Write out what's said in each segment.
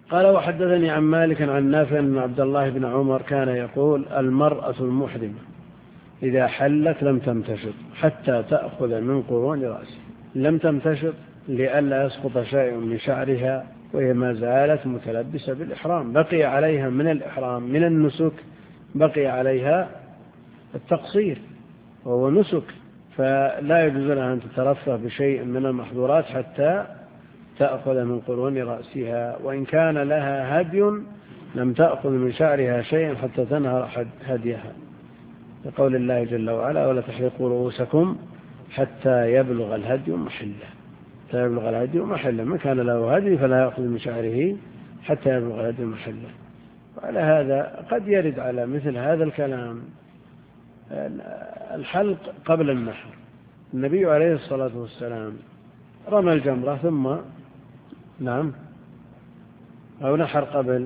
قال وحدثني عن مالك عن نافع أن عبد الله بن عمر كان يقول المرأة المحرمة إذا حلت لم تمتشط حتى تأخذ من قرون رأسها. لم تمتشط لئلا يسقط شيء من شعرها وهي ما زالت متلبسة بالإحرام، بقي عليها من الإحرام من النسك بقي عليها التقصير وهو نسك، فلا يجوز لها أن تترفه بشيء من المحظورات حتى تأخذ من قرون رأسها، وإن كان لها هدي لم تأخذ من شعرها شيئا حتى تنهر هديها، لقول الله جل وعلا ولا تحلقوا رؤوسكم حتى يبلغ الهدي محله، من كان له هدي فلا يأخذ من شعره حتى يبلغ الهدي محله. وعلى هذا قد يرد على مثل هذا الكلام الحلق قبل النحر. النبي عليه الصلاة والسلام رمى الجمرة ثم أو نحر قبل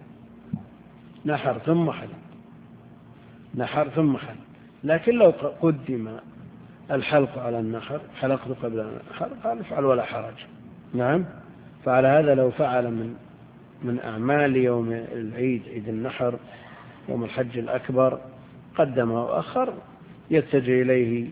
نحر ثم حلق، لكن لو قدم الحلق على النحر حلقت قبل النحر قال افعل ولا حرج. فعلى هذا لو فعل من أعمال يوم العيد عيد النحر يوم الحج الأكبر قدم وأخر يتجه إليه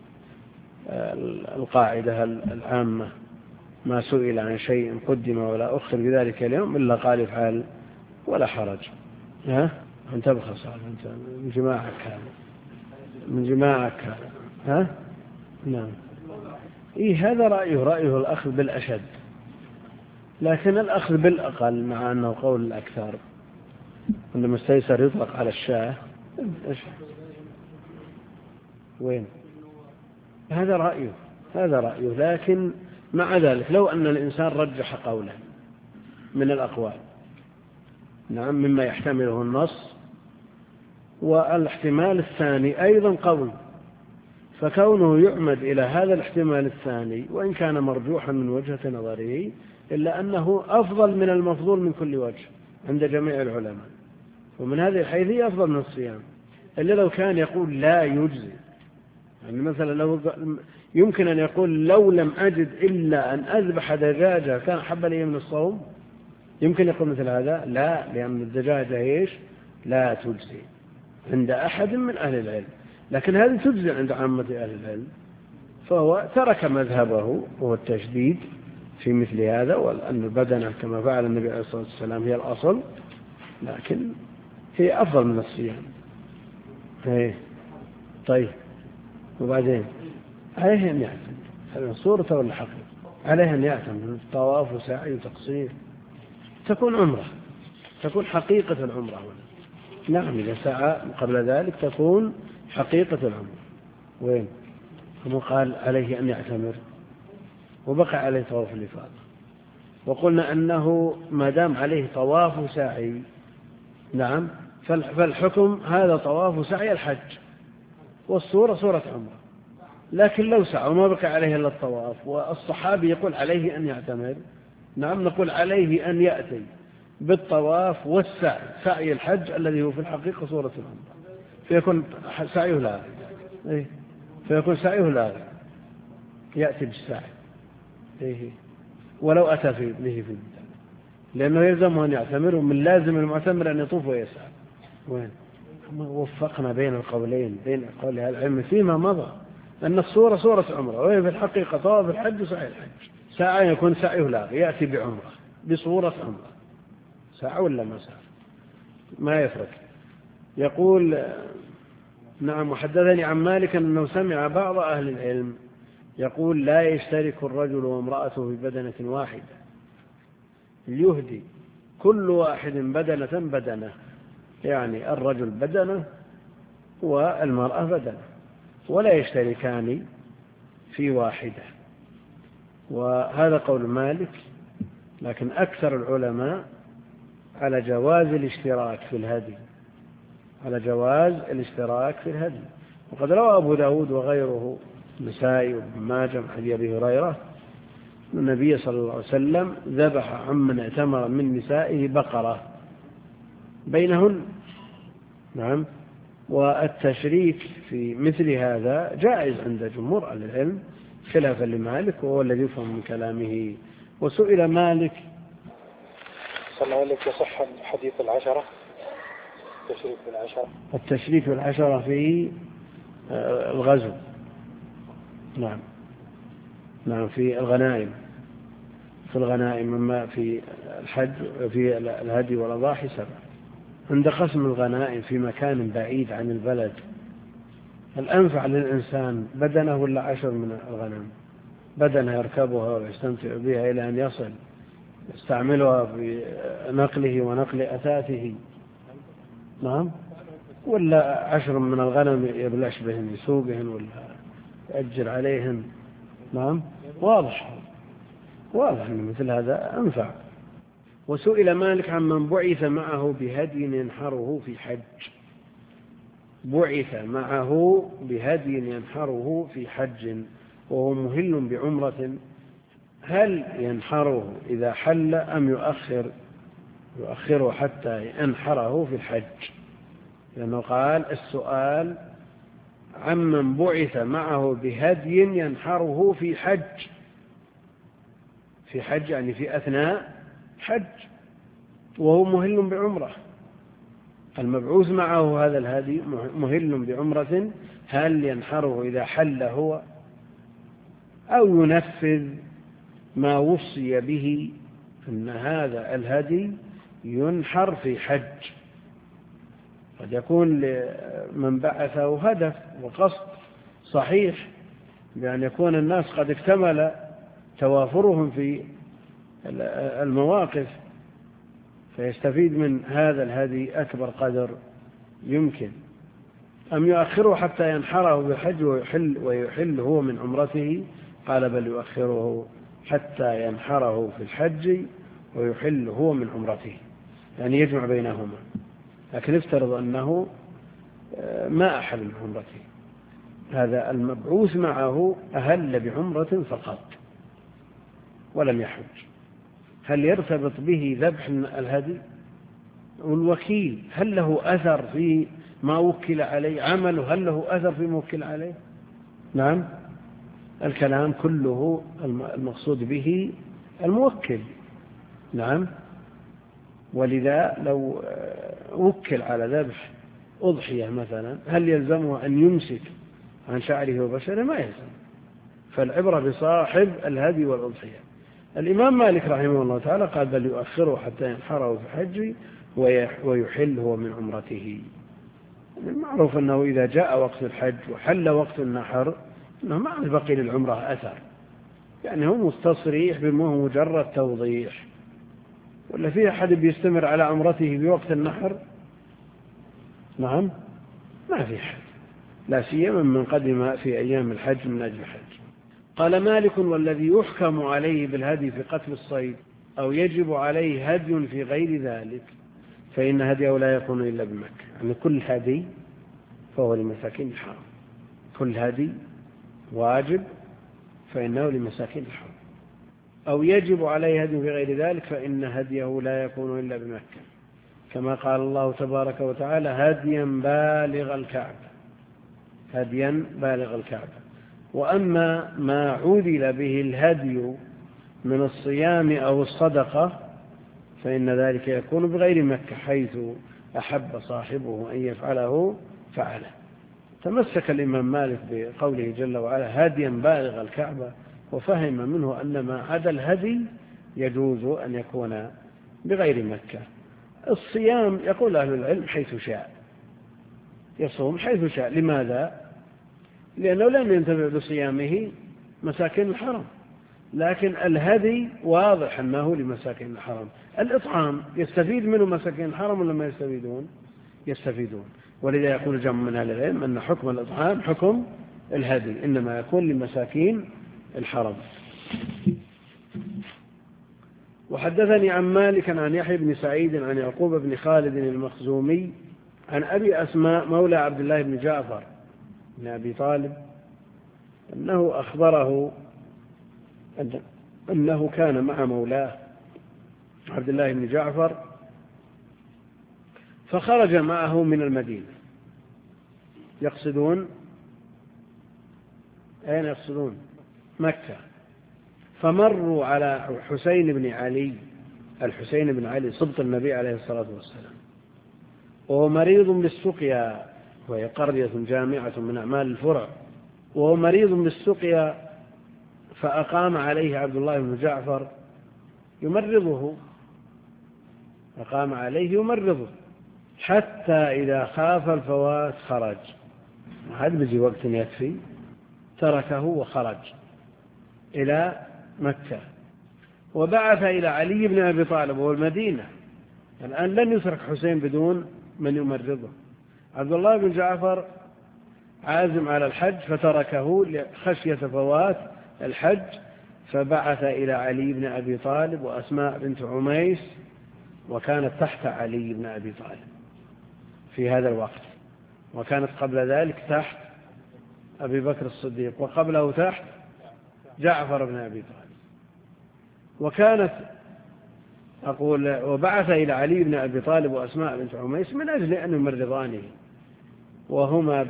القاعدة العامة ما سئل عن شيء قدم ولا أخر بذلك اليوم إلا قال افعل ولا حرج. أنت بخص أنت من جماعك هذا نعم. هذا رأيه الأخذ بالأشد، لكن الأخذ بالأقل مع أنه قول الأكثر عندما استيسر يطلق على الشاه. وين هذا رأيه، لكن مع ذلك لو أن الإنسان رجح قولا من الأقوال مما يحتمله النص والاحتمال الثاني أيضا قوي، فكونه يعمد إلى هذا الاحتمال الثاني وإن كان مرجوحا من وجهة نظره إلا أنه أفضل من المفضول من كل وجه عند جميع العلماء، ومن هذه الحيثية أفضل من الصيام. إلا لو كان يقول لا يجزي، يعني مثلا لو يمكن أن يقول لو لم أجد إلا أن أذبح دجاجة كان أحب لي من الصوم، يمكن يقول مثل هذا لا، لأن الدجاجة لا تجزي عند أحد من أهل العلم، لكن هذه تجزي عند عامة أهل العلم، فهو ترك مذهبه وهو التشديد في مثل هذا، وأن البدنة كما فعل النبي عليه الصلاة والسلام هي الأصل، لكن هي أفضل من الصيام. طيب وبعدين عليه أن يعتمد هذا صورة ولا حقيقة؟ عليه أن يعتمد طواف وسعي وتقصير، تكون عمرة، تكون حقيقة العمرة هنا. نعم إذا سعى قبل ذلك تكون حقيقة العمرة. وين هم قال عليه أن يعتمر وبقى عليه طواف الإفاضة، وقلنا أنه ما دام عليه طواف وسعي فالحكم هذا طواف وسعي الحج، والصورة صورة عمرة. لكن لو سعى وما بقى عليه إلا الطواف والصحابي يقول عليه أن يعتمر، نقول عليه أن يأتي بالطواف والسعي، سعي الحج الذي هو في الحقيقة صورة العمرة، فيكون سعيه لاغي يأتي بالسعي ولو أتى به في البداية، لأنه يلزمه أن يعتمر، ومن لازم المعتمر أن يطوف ويسعى. وين وفقنا بين القولين بين قول العلم فيما مضى أن الصورة صورة عمرة، وهي في الحقيقة طواف الحج وسعي الحج. ساعة يكون سعيه لاغي يأتي بعمرة بصورة عمرة، ساعة ولا ما ساعة ما يفرق. يقول وحدثني عن مالك أنه سمع بعض أهل العلم يقول لا يشترك الرجل وامرأته في بدنة واحدة، ليهدي كل واحد بدنة، يعني الرجل بدنة والمرأة بدنة، ولا يشتركان في واحدة. وهذا قول مالك، لكن أكثر العلماء على جواز الاشتراك في الهدي، وقد روى أبو داود وغيره النسائي وابن ماجه من حديث أبي هريرة النبي صلى الله عليه وسلم ذبح عمن اعتمر من نسائه بقرة بينهن. والتشريك في مثل هذا جائز عند جمهور أهل العلم خلافا لمالك، وهو الذي يفهم من كلامه. وسئل مالك صلى عليك يصح حديث العشرة، التشريك بالعشرة؟ التشريك بالعشرة في الغزو، نعم نعم، في الغنائم، في الغنائم، مما في الحج في الهدي والأضاحي 7. عند قسم الغنائم في مكان بعيد عن البلد، الأنفع للإنسان بدنه ولا 10 من الغنم؟ بدنه يركبها ويستمتع بها إلى أن يصل يستعملها في نقله ونقل أثاثه، نعم، ولا 10 من الغنم يبلش بهن يسوقهن ولا يأجر عليهن؟ نعم، واضح أن مثل هذا أنفع. وسئل مالك عمن بعث معه بهدي ينحره في حج، بعث معه بهدي ينحره في حج وهو مهل بعمرة، هل ينحره إذا حل أم يؤخره حتى ينحره في الحج؟ لأنه قال السؤال عمن بعث معه بهدي ينحره في حج، في حج يعني في أثناء حج وهو مهل بعمرة. المبعوث معه هذا الهدي مهل بعمرة، هل ينحره إذا حل هو أو ينفذ ما وصي به أن هذا الهدي ينحر في حج؟ قد يكون لمن بعثه هدف وقصد صحيح بأن يكون الناس قد اكتمل توافرهم في المواقف، فيستفيد من هذا الهدي أكبر قدر يمكن، أم يؤخره حتى ينحره بالحج ويحل هو من عمرته؟ قال بل يؤخره حتى ينحره في الحج ويحل هو من عمرته، يعني يجمع بينهما. لكن افترض أنه ما أحل من عمرته، هذا المبعوث معه أهل بعمرة فقط ولم يحج، هل يرتبط به ذبح الهدي؟ والوكيل هل له أثر في ما وكل عليه؟ عمله هل له أثر في ما وكل عليه؟ نعم، الكلام كله المقصود به الموكل، نعم. ولذا لو وكل على ذبح أضحية مثلا، هل يلزمه أن يمسك عن شعره وبشره؟ ما يلزم، فالعبرة بصاحب الهدي والأضحية. الإمام مالك رحمه الله تعالى قال بل يؤخره حتى ينحره في حج ويحل هو من عمرته. المعروف أنه إذا جاء وقت الحج وحل وقت النحر أنه ما بقي للعمرة أثر، يعني هو مستصريح بما مجرد توضيح. ولا في أحد بيستمر على عمرته بوقت النحر؟ نعم، ما في أحد، لا سيما من قدم في أيام الحج من أجل الحج. قال مالك والذي يحكم عليه بالهدي في قتل الصيد أو يجب عليه هدي في غير ذلك فإن هديه لا يكون إلا بمكة، يعني كل هدي فهو لمساكين الحرم، كل هدي واجب فإنه لمساكين الحرم. أو يجب عليه هدي في غير ذلك فإن هديه لا يكون إلا بمكة، كما قال الله تبارك وتعالى هديا بالغ الكعبة، هديا بالغ الكعبة. وأما ما عُدل به الهدي من الصيام أو الصدقة فإن ذلك يكون بغير مكة، حيث أحب صاحبه أن يفعله فعله. تمسك الإمام مالك بقوله جل وعلا هديا بالغ الكعبة، وفهم منه أن ما عدا الهدي يجوز أن يكون بغير مكة. الصيام يقول أهل العلم حيث شاء، يصوم حيث شاء. لماذا؟ لأنه لن ينتفع بصيامه مساكين الحرم، لكن الهدي واضح أنه لمساكين الحرم. الإطعام يستفيد منه مساكين الحرم ولا ما يستفيدون؟ يستفيدون. ولذا يقول جمع من أهل العلم أن حكم الإطعام حكم الهدي، إنما يكون لمساكين الحرم. وحدثني عن مالك عن يحيى بن سعيد عن يعقوب بن خالد المخزومي عن أبي أسماء مولى عبد الله بن جعفر بن أبي طالب أنه أخبره أنه كان مع مولاه عبد الله بن جعفر فخرج معه من المدينة، يقصدون أين يقصدون؟ مكة. فمروا على حسين بن علي الحسين بن علي سبط النبي عليه الصلاة والسلام، وهو مريض بالسقيا، وهي قرية جامعة من أعمال الفرع، وهو مريض بالسقيا، فأقام عليه عبد الله بن جعفر يمرضه، أقام عليه يمرضه حتى إذا خاف الفوات خرج، هذا بيجي وقت يكفي، تركه وخرج إلى مكة، وبعث إلى علي بن أبي طالب والمدينة. الآن لن يترك حسين بدون من يمرضه. عبد الله بن جعفر عازم على الحج فتركه خشية فوات الحج، فبعث إلى علي بن أبي طالب وأسماء بنت عميس، وكانت تحت علي بن أبي طالب في هذا الوقت، وكانت قبل ذلك تحت أبي بكر الصديق، وقبله تحت جعفر بن أبي طالب. وكانت وبعث إلى علي بن أبي طالب وأسماء بنت عميس من أجل أن يمرضانه، وهما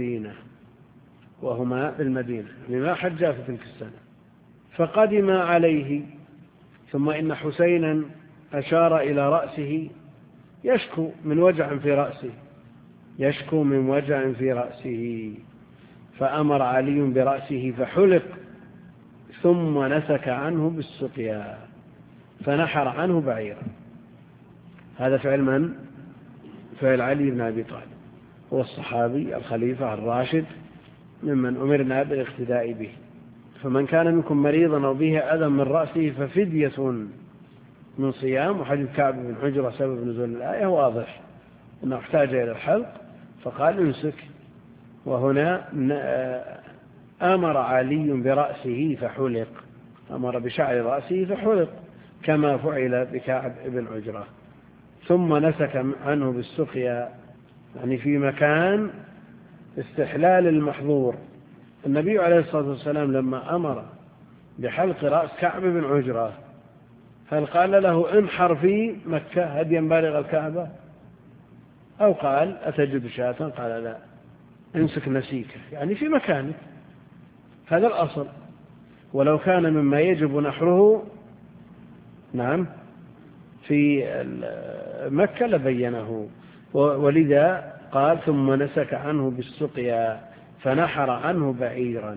بالمدينة لما حجا في تلك السنة. فقدم عليه، ثم إن حسينا أشار إلى رأسه يشكو من وجع في رأسه، فأمر علي برأسه فحلق، ثم نسك عنه بالسقيا فنحر عنه بعيرا. هذا فعل من؟ فعل علي بن أبي طالب، هو الصحابي الخليفة الراشد ممن أمرنا بالاقتداء به. فمن كان منكم مريضا أو به أذى من رأسه ففدية من صيام. وحديث كعب بن حجرة سبب نزول الآية واضح أنه احتاج إلى الحلق فقال امسك. وهنا أمر علي برأسه فحلق، أمر بشعر رأسه فحلق كما فعل بكعب بن حجرة. ثم نسك عنه بالسقيا، يعني في مكان استحلال المحظور. النبي عليه الصلاة والسلام لما أمر بحلق رأس كعب بن عجرة هل قال له انحر في مكة هديا بالغ الكعبة، أو قال أتجد شاة؟ قال لا، امسك نسيكه، يعني في مكانه، هذا الأصل. ولو كان مما يجب نحره نعم في مكة لبينه. ولذا قال ثم نسك عنه بالسقيا فنحر عنه بعيرا،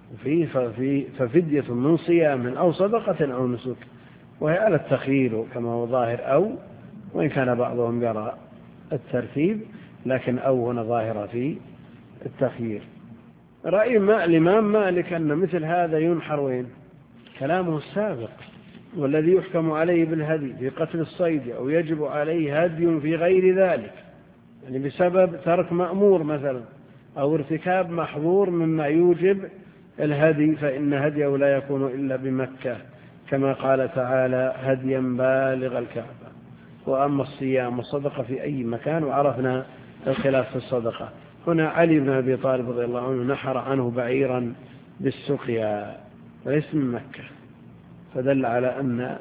ففدية من صيام أو صدقة أو نسك، وهي على التخيير كما هو ظاهر، أو وإن كان بعضهم يرى الترتيب، لكن أو هنا ظاهرة في التخيير. رأي الإمام مالك أن مثل هذا ينحر وين؟ كلامه السابق. والذي يحكم عليه بالهدي في قتل الصيد أو يجب عليه هدي في غير ذلك، يعني بسبب ترك مأمور مثلا أو ارتكاب محظور مما يوجب الهدي، فإن هديه لا يكون إلا بمكة، كما قال تعالى هديا بالغ الكعبة. وأما الصيام والصدقة في أي مكان، وعرفنا الخلاف في الصدقة. هنا علي بن أبي طالب رضي الله عنه نحر عنه بعيرا بالسقيا وليس من مكة، فدل على أن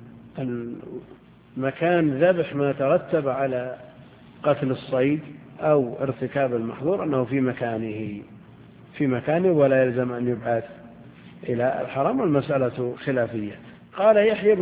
المكان ذبح ما ترتب على قتل الصيد أو ارتكاب المحظور أنه في مكانه ولا يلزم أن يبعث إلى الحرم، والمسألة خلافية. قال يحيى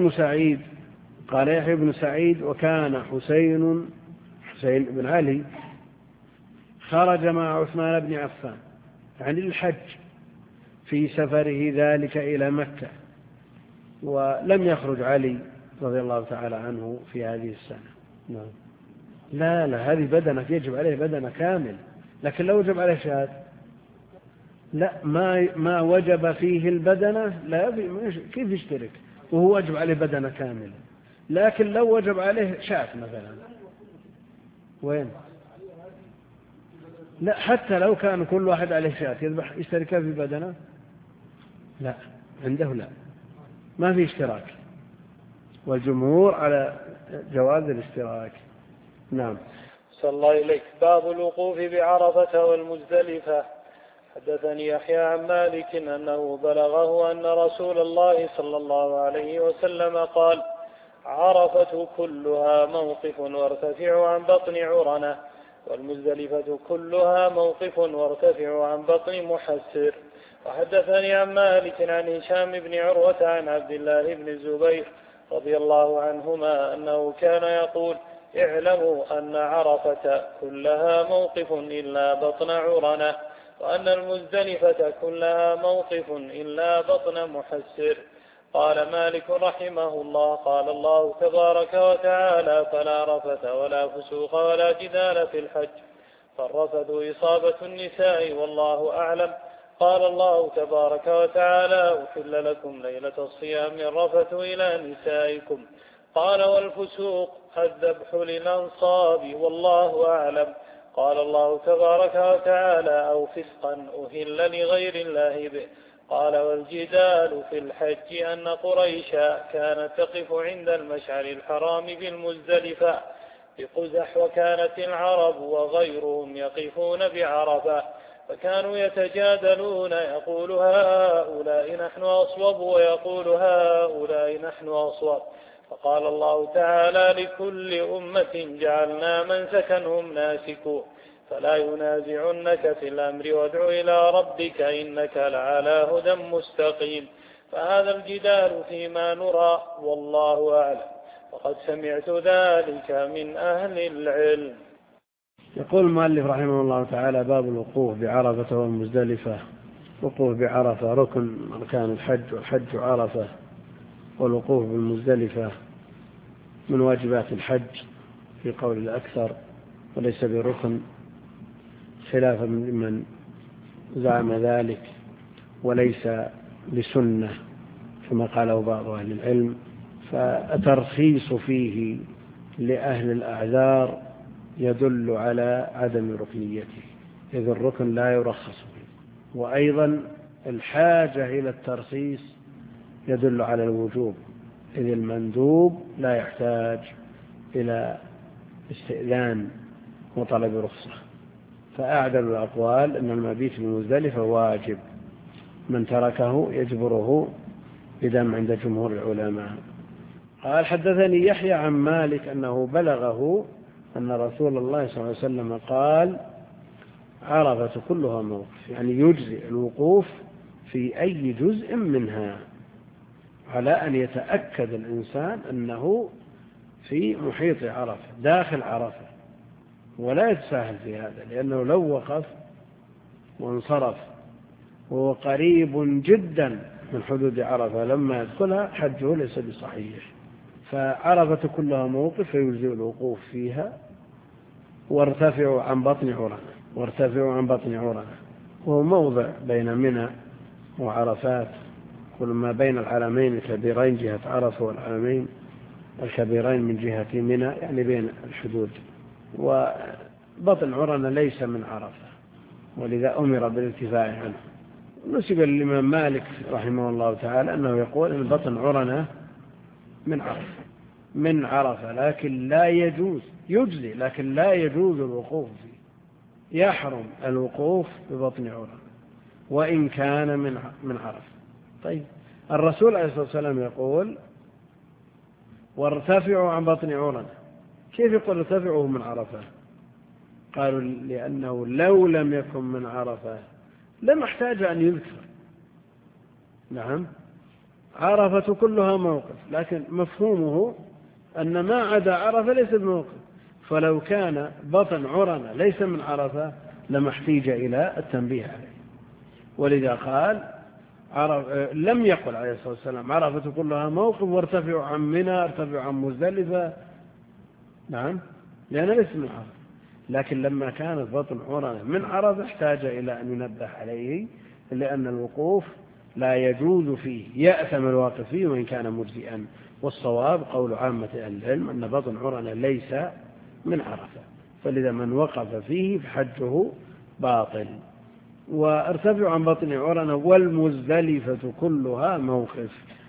بن سعيد وكان حسين بن علي خرج مع عثمان بن عفان يعني للحج في سفره ذلك إلى مكة، ولم يخرج علي رضي الله تعالى عنه في هذه السنة. لا هذه بدنة يجب عليه بدنة كامل، لكن لو وجب عليه شاة لا، ما وجب فيه البدنة لا كيف يشترك وهو وجب عليه بدنة كاملة. لكن لو وجب عليه شاة مثلا وين؟ لا، حتى لو كان كل واحد عليه شاة يذبح يشترك في بدنة؟ لا، عنده لا، ما في اشتراك، والجمهور على جواز الاشتراك. نعم. صلى الله إليك. باب الوقوف بعرفة والمزدلفة. حدثني يحيى عن مالك أنه بلغه أن رسول الله صلى الله عليه وسلم قال عرفة كلها موقف وارتفع عن بطن عرنة، والمزدلفة كلها موقف وارتفع عن بطن محسر. وحدثني عن مالك عن هشام بن عروة عن عبد الله بن الزبير رضي الله عنهما أنه كان يقول: اعلموا أن عرفة كلها موقف إلا بطن عرنة، وأن المزدلفة كلها موقف إلا بطن محسر. قال مالك رحمه الله: قال الله تبارك وتعالى: فلا رفث ولا فسوق ولا جدال في الحج. فالرفث إصابة النساء والله أعلم. قال الله تبارك وتعالى: أحل لكم ليلة الصيام الرفث إلى نسائكم. قال: والفسوق الذبح للأنصاب والله أعلم. قال الله تبارك وتعالى: أو فسقا أهل لغير الله به. قال: والجدال في الحج أن قريشا كانت تقف عند المشعر الحرام بالمزدلفة بقزح، وكانت العرب وغيرهم يقفون بعرفة، فكانوا يتجادلون، يقول هؤلاء نحن أصوب ويقول هؤلاء نحن أصوب. فقال الله تعالى: لكل أمة جعلنا منسكا هم ناسكوه، فلا ينازعنك في الأمر وادع إلى ربك إنك لعلى هدى مستقيم. فهذا الجدال فيما نرى والله أعلم، وقد سمعت ذلك من أهل العلم. يقول المؤلف رحمه الله تعالى: باب الوقوف بعرفة والمزدلفة. وقوف بعرفة ركن من أركان الحج، والحج عرفة، والوقوف بالمزدلفة من واجبات الحج في قول الأكثر، وليس بركن، خلافا لمن زعم ذلك، وليس بسنة كما قاله بعض أهل العلم. فالترخيص فيه لأهل الأعذار يدل على عدم ركنيته، إذ الركن لا يرخص فيه. وأيضا الحاجة إلى الترخيص يدل على الوجوب، إذ المندوب لا يحتاج إلى استئذان وطلب رخصة. فأعدل الأقوال أن المبيت بمزدلفة واجب، من تركه يجبره بدم عند جمهور العلماء. قال: حدثني يحيى عن مالك أنه بلغه أن رسول الله صلى الله عليه وسلم قال: عرفة كلها موقف، يعني يجزئ الوقوف في أي جزء منها، على أن يتأكد الإنسان أنه في محيط عرفة داخل عرفة، ولا يتساهل في هذا، لأنه لو وقف وانصرف وهو قريب جدا من حدود عرفة لما يدخلها حجه ليس بصحيح. فعرفة كلها موقف فيجزئ الوقوف فيها. وارتفعوا عن بطن عرنة، وارتفعوا عن بطن عرنة وهو موضع بين منى وعرفات، كل ما بين العلمين الكبيرين جهة عرفة والعلمين الكبيرين من جهة منى، يعني بين الحدود. وبطن عرنة ليس من عرفة، ولذا أمر بالارتفاع عنه. نسب للإمام مالك رحمه الله تعالى أنه يقول أن بطن عرنة من عرفة، لكن لا يجوز، يجزي لكن لا يجوز الوقوف فيه، يحرم الوقوف ببطن عرنة وإن كان من عرفة. طيب، الرسول عليه الصلاة والسلام يقول: وارتفعوا عن بطن عرنة. كيف يقول ارتفعوا من عرفة؟ قالوا: لأنه لو لم يكن من عرفة لما احتاج أن يذكر. نعم، عرفة كلها موقف، لكن مفهومه أن ما عدا عرفة ليس بموقف، فلو كان بطن عرنة ليس من عرفة لما احتاج إلى التنبيه عليه. ولذا قال لم يقل عليه الصلاة والسلام عرفة كلها موقف وارتفعوا عن منى، ارتفعوا عن مزدلفة. نعم، لأن ليس من عرفة. لكن لما كانت بطن عرنة من عرفة احتاج إلى أن ينبه عليه، لأن الوقوف لا يجوز فيه، يأثم الواقف فيه وإن كان مجزئا. والصواب قول عامة أهل العلم أن بطن عرنة ليس من عرفة، فلذا من وقف فيه فحجه باطل. وارتفعوا عن بطن عرنة والمزدلفة كلها موقف.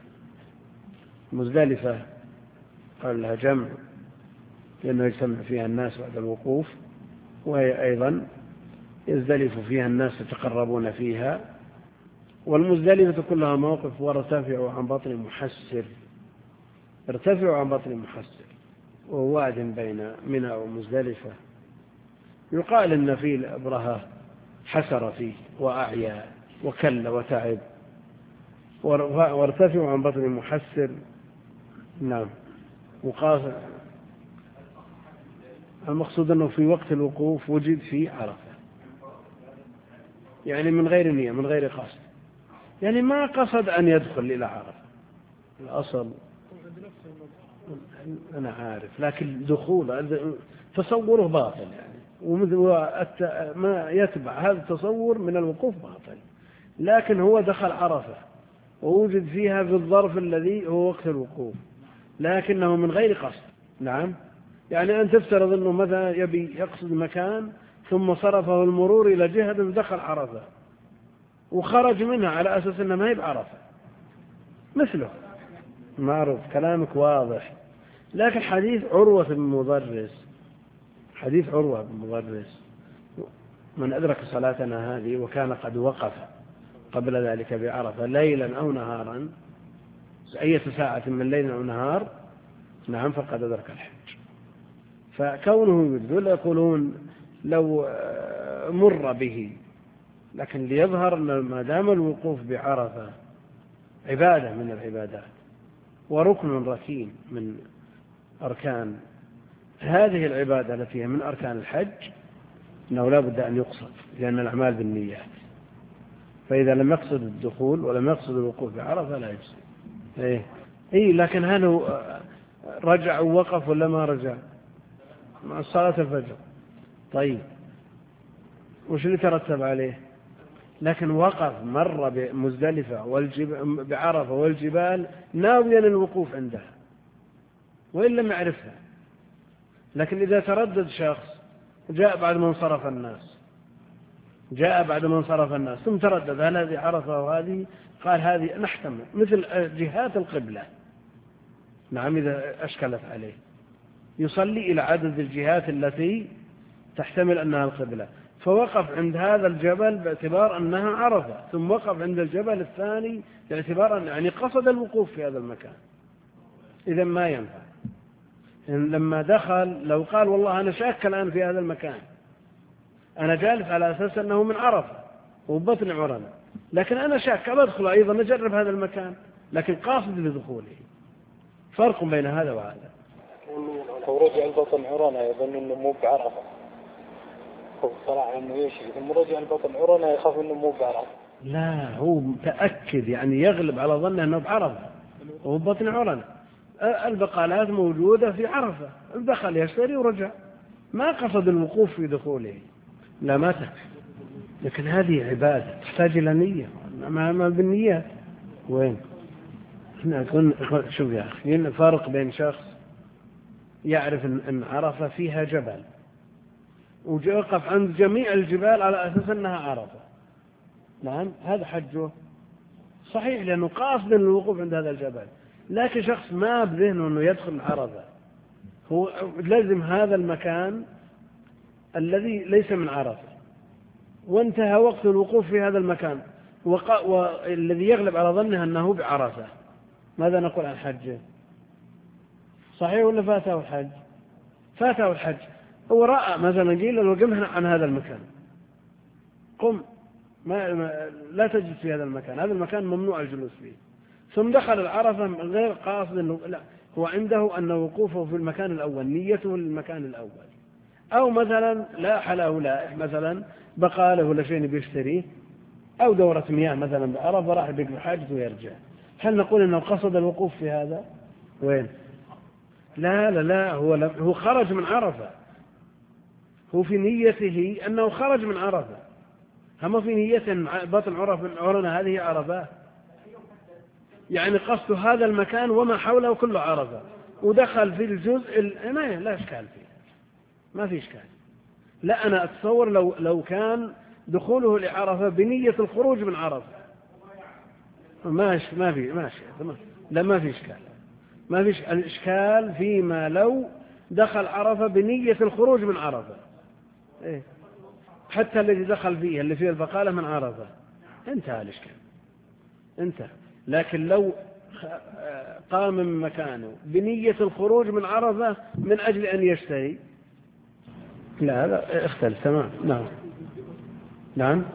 مزدلفة قال لها جمع لأنه يجتمع فيها الناس بعد الوقوف، وهي أيضا يزدلف فيها الناس يتقربون فيها. والمزدلفة كلها موقف. وارتفعوا عن بطن محسر، ارتفعوا عن بطن محسر وهو واد بين منى ومزدلفة. يقال إن فيه الأبرهة حسر فيه وأعيا وكل وتعب. وارتفعوا عن بطن محسر نعم. المقصود أنه في وقت الوقوف وجد في عرفة، يعني من غير نية، من غير قصد، يعني ما قصد أن يدخل إلى عرفة. الأصل أنا عارف، لكن دخول تصوره باطل يعني، ما يتبع هذا التصور من الوقوف باطل. لكن هو دخل عرفة ووجد فيها في الظرف الذي هو وقت الوقوف، لكنه من غير قصد. نعم. يعني أن تفترض أنه مثلا يبي يقصد مكان ثم صرفه المرور إلى جهة ودخل عرفة وخرج منها على أساس أنه ما هي بعرفة مثله. معروف، كلامك واضح. لكن حديث عروة بن مضرس، حديث عروة بن مضرس من أدرك صلاتنا هذه وكان قد وقف قبل ذلك بعرفة ليلا أو نهارا، أي ساعة من ليل أو نهار، نعم، فقد أدرك الحج. فكونه يدل يقولون لو مر به، لكن ليظهر أن ما دام الوقوف بعرفة عبادة من العبادات وركن ركين من أركان هذه العبادة التي هي من أركان الحج، أنه لا بد أن يقصد، لأن الأعمال بالنيات. فإذا لم يقصد الدخول ولم يقصد الوقوف بعرفة لا يجزي. لكن هل رجع ووقف ولا ما رجع مع صلاة الفجر؟ طيب وش اللي ترتب عليه؟ لكن وقف مر بمزدلفة بعرفة والجبال ناويا الوقوف عندها وإن لم يعرفها. لكن إذا تردد شخص جاء بعد ما انصرف الناس، ثم تردد هل هذه عرفة وهذه، قال هذه نحتمل، مثل جهات القبلة. نعم، إذا أشكلت عليه يصلي إلى عدد الجهات التي تحتمل أنها القبلة، فوقف عند هذا الجبل باعتبار أنها عرفة، ثم وقف عند الجبل الثاني باعتبار أن يعني قصد الوقوف في هذا المكان. إذا ما ينفع. لما دخل لو قال والله أنا شاك الآن في هذا المكان، أنا جالس على أساس أنه من عرفة وبطن عرنة، لكن أنا شاك أدخل أيضا أجرب هذا المكان، لكن قاصد لدخوله. فرق بين هذا وهذا. لو رجع البطن عرنة يظن أنه مو بعرفة، هو صراحة أنه يشري، ثم رجع البطن عرنة يخاف أنه مو بعرفة. لا، هو متأكد، يعني يغلب على ظنه أنه بعرفة وهو بطن عرنة. البقالات موجودة في عرفة، دخل يشتري ورجع، ما قصد الوقوف في دخوله، لا ما تكفي. لكن هذه عبادة تحتاج إلى نية، ما بالنيات. وين شوف يا أخي، فرق بين شخص يعرف أن عرفة فيها جبل ووقف عند جميع الجبال على أساس أنها عرفة، نعم، هذا حجه صحيح لأنه قاصد الوقوف عند هذا الجبل. لكن شخص ما بذهنه أنه يدخل عرفة، هو لازم هذا المكان الذي ليس من عرفة، وانتهى وقت الوقوف في هذا المكان، والذي يغلب على ظنه أنه بعرفة، ماذا نقول عن حجه؟ صحيح ولا فاته الحج؟ فاته الحج. هو رأى مثلا قيل له قم عن هذا المكان، قم، لا تجلس في هذا المكان، هذا المكان ممنوع الجلوس فيه، ثم دخل العرفة غير قاصد، لا، هو عنده أن وقوفه في المكان الأول نيته للمكان الأول. أو مثلا لا حله لا، مثلا بقى له ولا شيء بيشتريه، أو دورة مياه مثلا بعرفة راح يقضي حاجته ويرجع، هل نقول أنه قصد الوقوف في هذا؟ وين؟ لا، هو خرج من عرفة، هو في نيته أنه خرج من عرفة، هم في نية بطن عرنة هذه عرفة، يعني قصد هذا المكان وما حوله كله عرفة، ودخل في الجزء لا إشكال فيه، ما في إشكال. لا، أنا أتصور لو كان دخوله لعرفة بنية الخروج من عرفة ما في إشكال. ما فيش الإشكال فيما لو دخل عرفة بنية الخروج من عرفة، حتى الذي دخل فيه اللي فيه البقالة من عرفة انتهى الإشكال، انتهى. لكن لو قام من مكانه بنية الخروج من عرفة من أجل أن يشتري، لا، هذا اختلف تمام. نعم،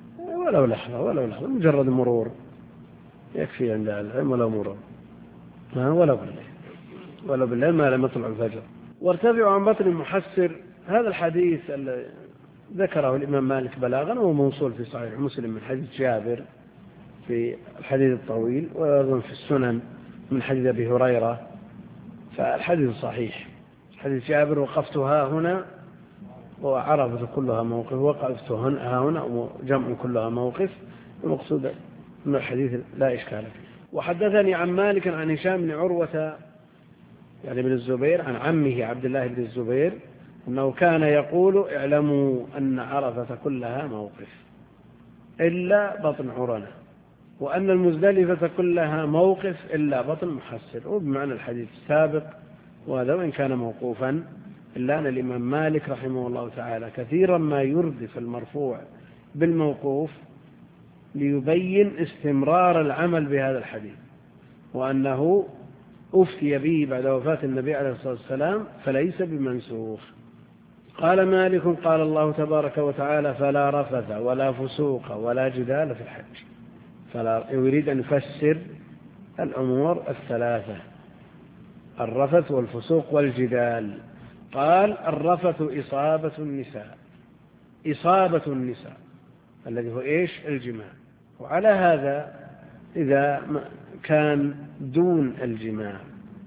ولو لحظة مجرد مرور يكفي عند العلم، ولو مرور. ولا بالليل ما لم يطلع الفجر. وارتفعوا عن بطن محسر. هذا الحديث ذكره الإمام مالك بلاغا وموصول في صحيح مسلم من حديث جابر في الحديث الطويل، وأيضا في السنن من حديث أبي هريرة، فالحديث صحيح. حديث جابر وقفتها هنا وعرفت كلها موقف، وقفتها هنا جمع كلها موقف، المقصود من الحديث لا إشكال فيه. وحدثني عن مالك عن هشام بن عروة يعني بن الزبير عن عمه عبد الله بن الزبير أنه كان يقول: اعلموا أن عرفة كلها موقف إلا بطن عرنة، وأن المزدلفة كلها موقف إلا بطن محسر. وبمعنى الحديث السابق، وهذا وإن كان موقوفا إلا أن الإمام مالك رحمه الله تعالى كثيرا ما يردف المرفوع بالموقوف ليبين استمرار العمل بهذا الحديث، وأنه أفتي به بعد وفاة النبي عليه الصلاة والسلام فليس بمنسوخ. قال مالك: قال الله تبارك وتعالى: فلا رفث ولا فسوق ولا جدال في الحج. فلا يريد أن يفسر الأمور الثلاثة: الرفث والفسوق والجدال. قال: الرفث إصابة النساء الذي هو إيش؟ الجماع. وعلى هذا إذا كان دون الجماع،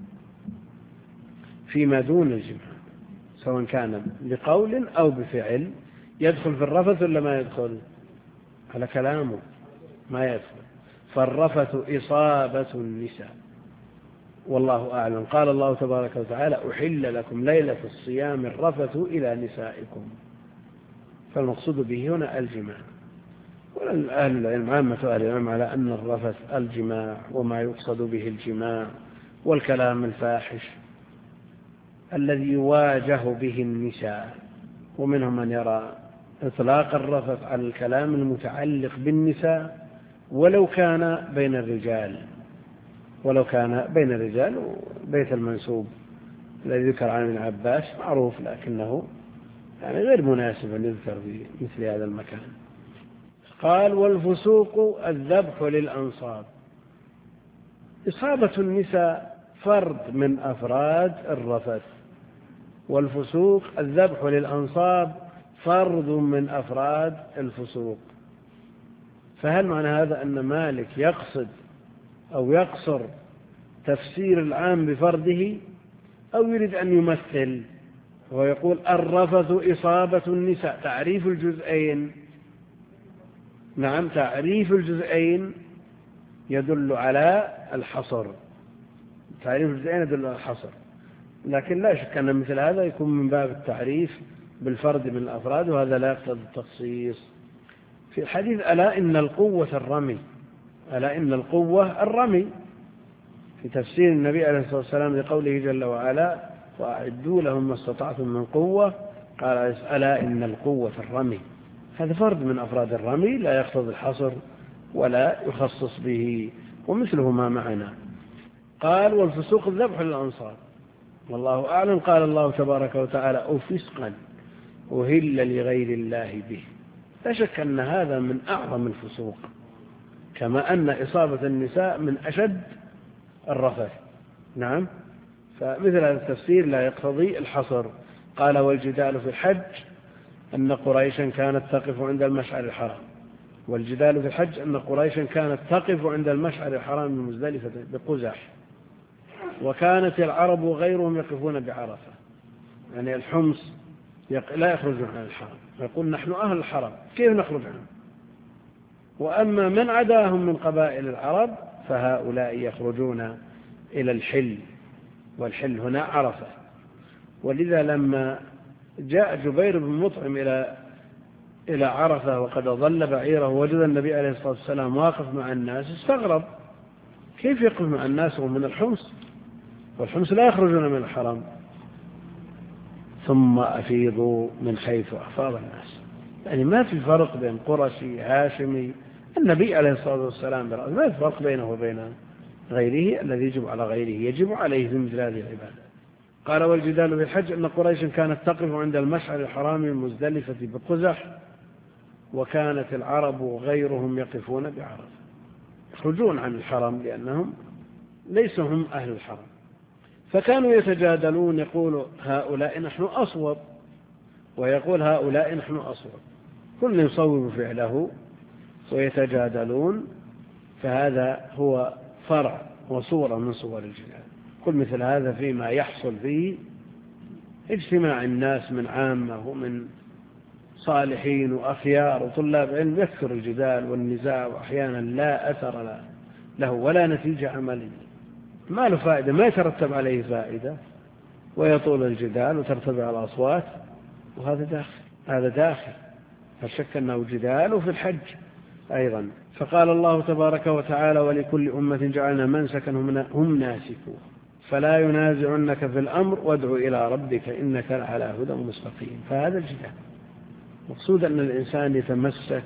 فيما دون الجماع سواء كان بقول أو بفعل، يدخل في الرفث ولا ما يدخل؟ على كلامه ما يدخل. فالرفث إصابة النساء، والله أعلم. قال الله تبارك وتعالى: أحل لكم ليلة الصيام الرفث إلى نسائكم. فالمقصود به هنا الجماع. أهل العلم عامة أهل العلم على أن الرفث الجماع وما يقصد به الجماع والكلام الفاحش الذي يواجه به النساء. ومنهم من يرى إطلاق الرفث على الكلام المتعلق بالنساء ولو كان بين الرجال. وبيت المنسوب الذي ذكر عن ابن عباس معروف، لكنه يعني غير مناسب أن يذكر في مثل هذا المكان. قال: والفسوق الذبح للأنصاب. إصابة النساء فرد من أفراد الرفث، والفسوق الذبح للأنصاب فرد من أفراد الفسوق. فهل معنى هذا أن مالك يقصد أو يقصر تفسير العام بفرده، أو يريد أن يمثل ويقول الرفث إصابة النساء؟ تعريف الجزئين، نعم، تعريف الجزئين يدل على الحصر. تعريف الجزئين يدل على الحصر، لكن لا شك أن مثل هذا يكون من باب التعريف بالفرد من الأفراد، وهذا لا يقتضي التخصيص. في الحديث: ألا إن القوة الرمي. ألا إن القوة الرمي، في تفسير النبي عليه الصلاة والسلام لقوله جل وعلا: وأعدوا لهم ما استطعتم من قوة. قال: ألا إن القوة الرمي. هذا فرد من أفراد الرمي لا يقتضي الحصر ولا يخصص به، ومثله ما معنا. قال: والفسوق الذبح للأنصاب، والله أعلم. قال الله تبارك وتعالى: أو فسقا أهل لغير الله به. لا شك أن هذا من أعظم الفسوق، كما أن إصابة النساء من أشد الرفث. نعم، فمثل هذا التفسير لا يقتضي الحصر. قال: والجدال في الحج أن قريشا كانت تقف عند المشعر الحرام. والجدال في الحج أن قريشا كانت تقف عند المشعر الحرام من مزدلفة بقزح، وكانت العرب وغيرهم يقفون بعرفة. يعني الحمص لا يخرجون عن الحرم، يقول: نحن أهل الحرم، كيف نخرج عنه؟ وأما من عداهم من قبائل العرب فهؤلاء يخرجون إلى الحل، والحل هنا عرفة. ولذا لما جاء جبير بن مطعم إلى عرفة وقد ظل بعيره ووجد النبي عليه الصلاة والسلام واقف مع الناس، استغرب: كيف يقف مع الناس ومن الحمص؟ والحمص لا يخرجون من الحرم. ثم أفيضوا من حيث أفاض الناس. يعني ما في فرق بين قرشي هاشمي. النبي عليه الصلاة والسلام ما في فرق بينه وبين غيره. الذي يجب على غيره يجب عليه في مثل هذه العبادة. قال: والجدال في الحج أن قريشا كانت تقف عند المشعر الحرام المزدلفة بقزح، وكانت العرب وغيرهم يقفون بعرفة، يخرجون عن الحرم لأنهم ليسوا هم أهل الحرم، فكانوا يتجادلون، يقول هؤلاء نحن أصوب، ويقول هؤلاء نحن أصوب، كل يصوب فعله ويتجادلون. فهذا هو فرع وصورة من صور الجدال. كل مثل هذا فيما يحصل فيه اجتماع الناس من عامة ومن صالحين وأخيار وطلاب علم، يكثر الجدال والنزاع، وأحيانا لا أثر له ولا نتيجة عملية، ما له فائدة، ما يترتب عليه فائدة، ويطول الجدال وترتفع الأصوات، وهذا داخل، هذا داخل، لا شك أنه جدال. وفي الحج أيضا، فقال الله تبارك وتعالى: ولكل أمة جعلنا منسكا هم ناسكوه فلا ينازعنك في الأمر وادع إلى ربك إنك لعلى هدى مستقيم. فهذا الجدال مقصود أن الإنسان يتمسك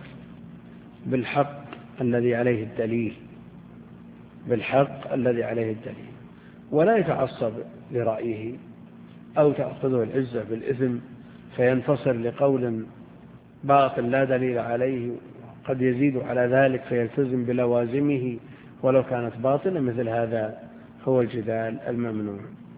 بالحق الذي عليه الدليل، بالحق الذي عليه الدليل، ولا يتعصب لرأيه أو تأخذه العزة بالإثم فينتصر لقول باطل لا دليل عليه، قد يزيد على ذلك فيلتزم بلوازمه ولو كانت باطلة. مثل هذا هو الجدال الممنوع.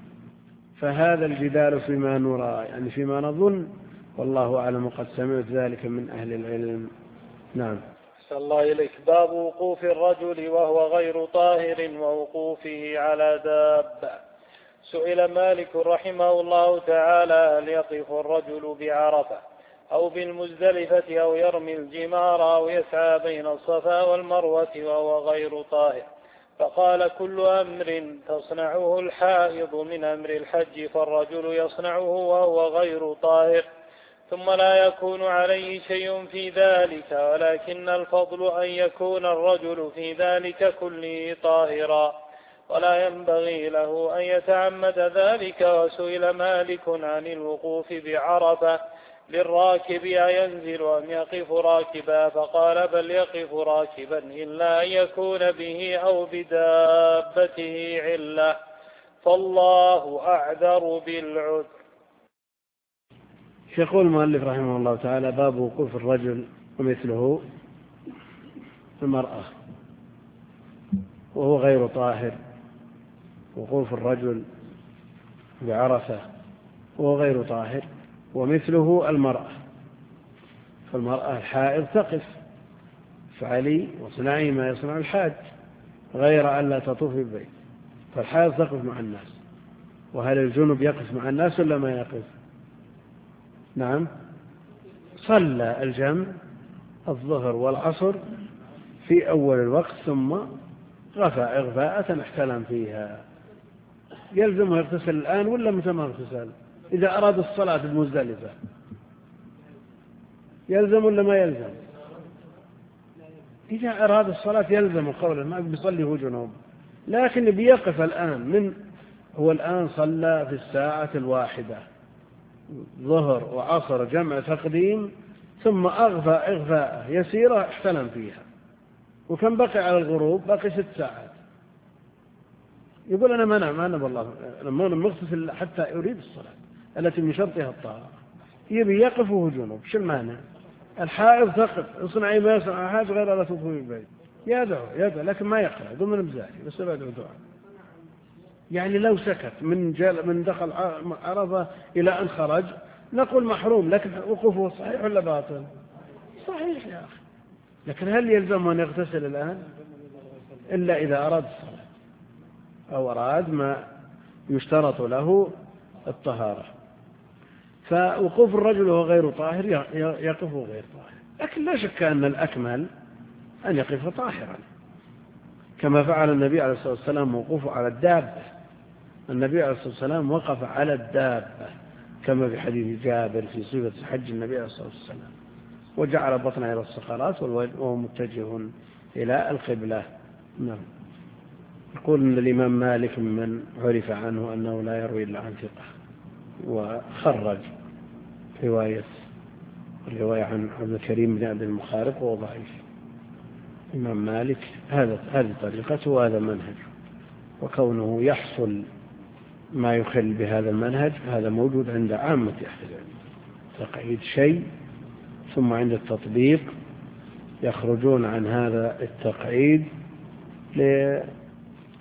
فهذا الجدال فيما نرى، يعني فيما نظن، والله أعلم، قد سمعت ذلك من أهل العلم. نعم. أحسن الله إليك. باب وقوف الرجل وهو غير طاهر ووقوفه على دابة. سئل مالك رحمه الله تعالى: هل يقف الرجل بعرفة أو بالمزدلفة أو يرمي الجمار أو يسعى بين الصفا والمروة وهو غير طاهر؟ فقال: كل أمر تصنعه الحائض من أمر الحج فالرجل يصنعه وهو غير طاهر، ثم لا يكون عليه شيء في ذلك، ولكن الفضل أن يكون الرجل في ذلك كله طاهرا، ولا ينبغي له أن يتعمد ذلك. وسئل مالك عن الوقوف بعرفة للراكب أينزل أم يقف راكبا؟ فقال: بل يقف راكبا إلا أن يكون به أو بدابته علة، فالله أعذر بالعذر. يقول المؤلف رحمه الله تعالى: باب وقوف الرجل ومثله المرأة وهو غير طاهر. وقوف الرجل بعرفة وهو غير طاهر، ومثله المرأة. فالمرأة الحائض تقف، فعلي واصنعي ما يصنع الحاج غير أن لا تطوف بالبيت. فالحائض تقف مع الناس. وهل الجنب يقف مع الناس ولا ما يقف؟ نعم، صلى الجمع الظهر والعصر في أول الوقت ثم غفى إغفاءة احتلم فيها، يلزمه يغتسل الآن ولا متى ما اغتسل؟ إذا أراد الصلاة بمزدلفة يلزم ولا ما يلزم؟ إذا أراد الصلاة يلزم قولا، ما بيصلي هو جنوب، لكن بيقف الآن. هو الآن صلى في الساعة الواحدة ظهر وعصر جمع تقديم، ثم أغفى إغفاء يسيرة احتلم فيها، وكم بقي على الغروب؟ بقي 6 ساعات. يقول أنا ما أنا والله لما مغتسل حتى يريد الصلاة التي من شرطها الطهارة، يبي يقف وهو جنوب. شو المعنى؟ الحائض تقف، اصنعي ما يصنع حاج غير لا تطوفي بالبيت، يدعو لكن ما يقرأ ضمن بزاحي، بس يدعو دعاء. يعني لو سكت من دخل عرفة إلى أن خرج نقول محروم، لكن وقوفه صحيح ولا باطل؟ صحيح يا أخي. لكن هل يلزم أن يغتسل الآن؟ إلا إذا أراد الصلاة أو أراد ما يشترط له الطهارة. فوقوف الرجل وهو غير طاهر يقف غير طاهر، لكن لا شك أن الأكمل أن يقف طاهرا، كما فعل النبي عليه الصلاة والسلام وقوفه على الدابة. النبي عليه الصلاة والسلام وقف على الدابة كما في حديث جابر في صفة حج النبي عليه الصلاة والسلام، وجعل بطنه إلى الصخرات وهو متجه إلى القبلة. نعم. يقول أن الإمام مالك من عرف عنه أنه لا يروي إلا عن ثقة، وخرج الرواية عن عبد الكريم بن عبد المخارق وهو ضعيف. الإمام مالك هذه طريقته وهذا منهج، وكونه يحصل ما يخل بهذا المنهج هذا موجود عند عامة أهل العلم. تقعيد شيء ثم عند التطبيق يخرجون عن هذا التقعيد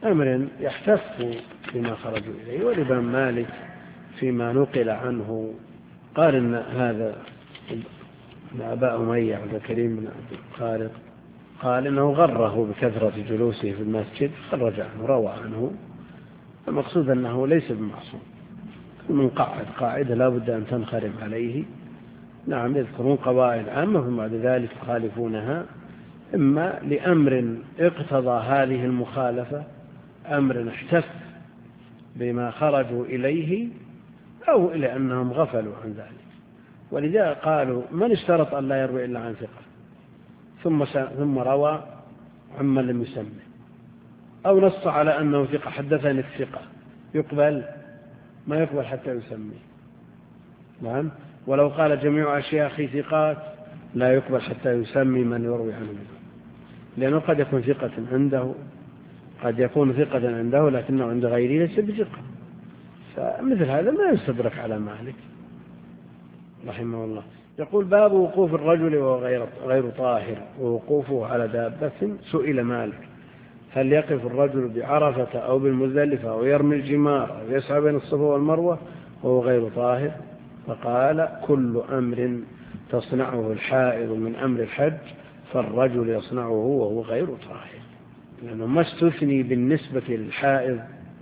أمر يحتف بما خرجوا إليه. والإمام مالك فيما نقل عنه قال إن هذا أبا أمية عبد الكريم بن عبد الخالق قال إنه غره بكثرة جلوسه في المسجد، خرج عنه روى عنه. المقصود أنه ليس بمعصوم، منقعد قاعدة لا بد أن تنخرم عليه. نعم، يذكرون قواعد عامة ثم بعد ذلك يخالفونها، إما لأمر اقتضى هذه المخالفة، أمر احتف بما خرجوا إليه، أو إلى أنهم غفلوا عن ذلك. ولذا قالوا من اشترط أن لا يروي إلا عن ثقة ثم روى عمن لم يسمه، أو نص على أنه ثقة حدثني الثقة، يقبل؟ ما يقبل حتى يسميه. نعم. ولو قال جميع أشياخي ثقات لا يقبل حتى يسمي من يروي عنه، لأنه قد يكون ثقة عنده، قد يكون ثقة عنده لكنه عند غيره ليس بثقة. فمثل هذا ما يستدرك على مالك رحمه الله. يقول باب وقوف الرجل وهو غير طاهر ووقوفه على دابة. سئل مالك هل يقف الرجل بعرفة أو بالمزدلفة أو يرمي الجمار أو يسعى بين الصفا والمروة وهو غير طاهر؟ فقال كل أمر تصنعه الحائض من أمر الحج فالرجل يصنعه وهو غير طاهر، لأنه ما استثني بالنسبة للحائض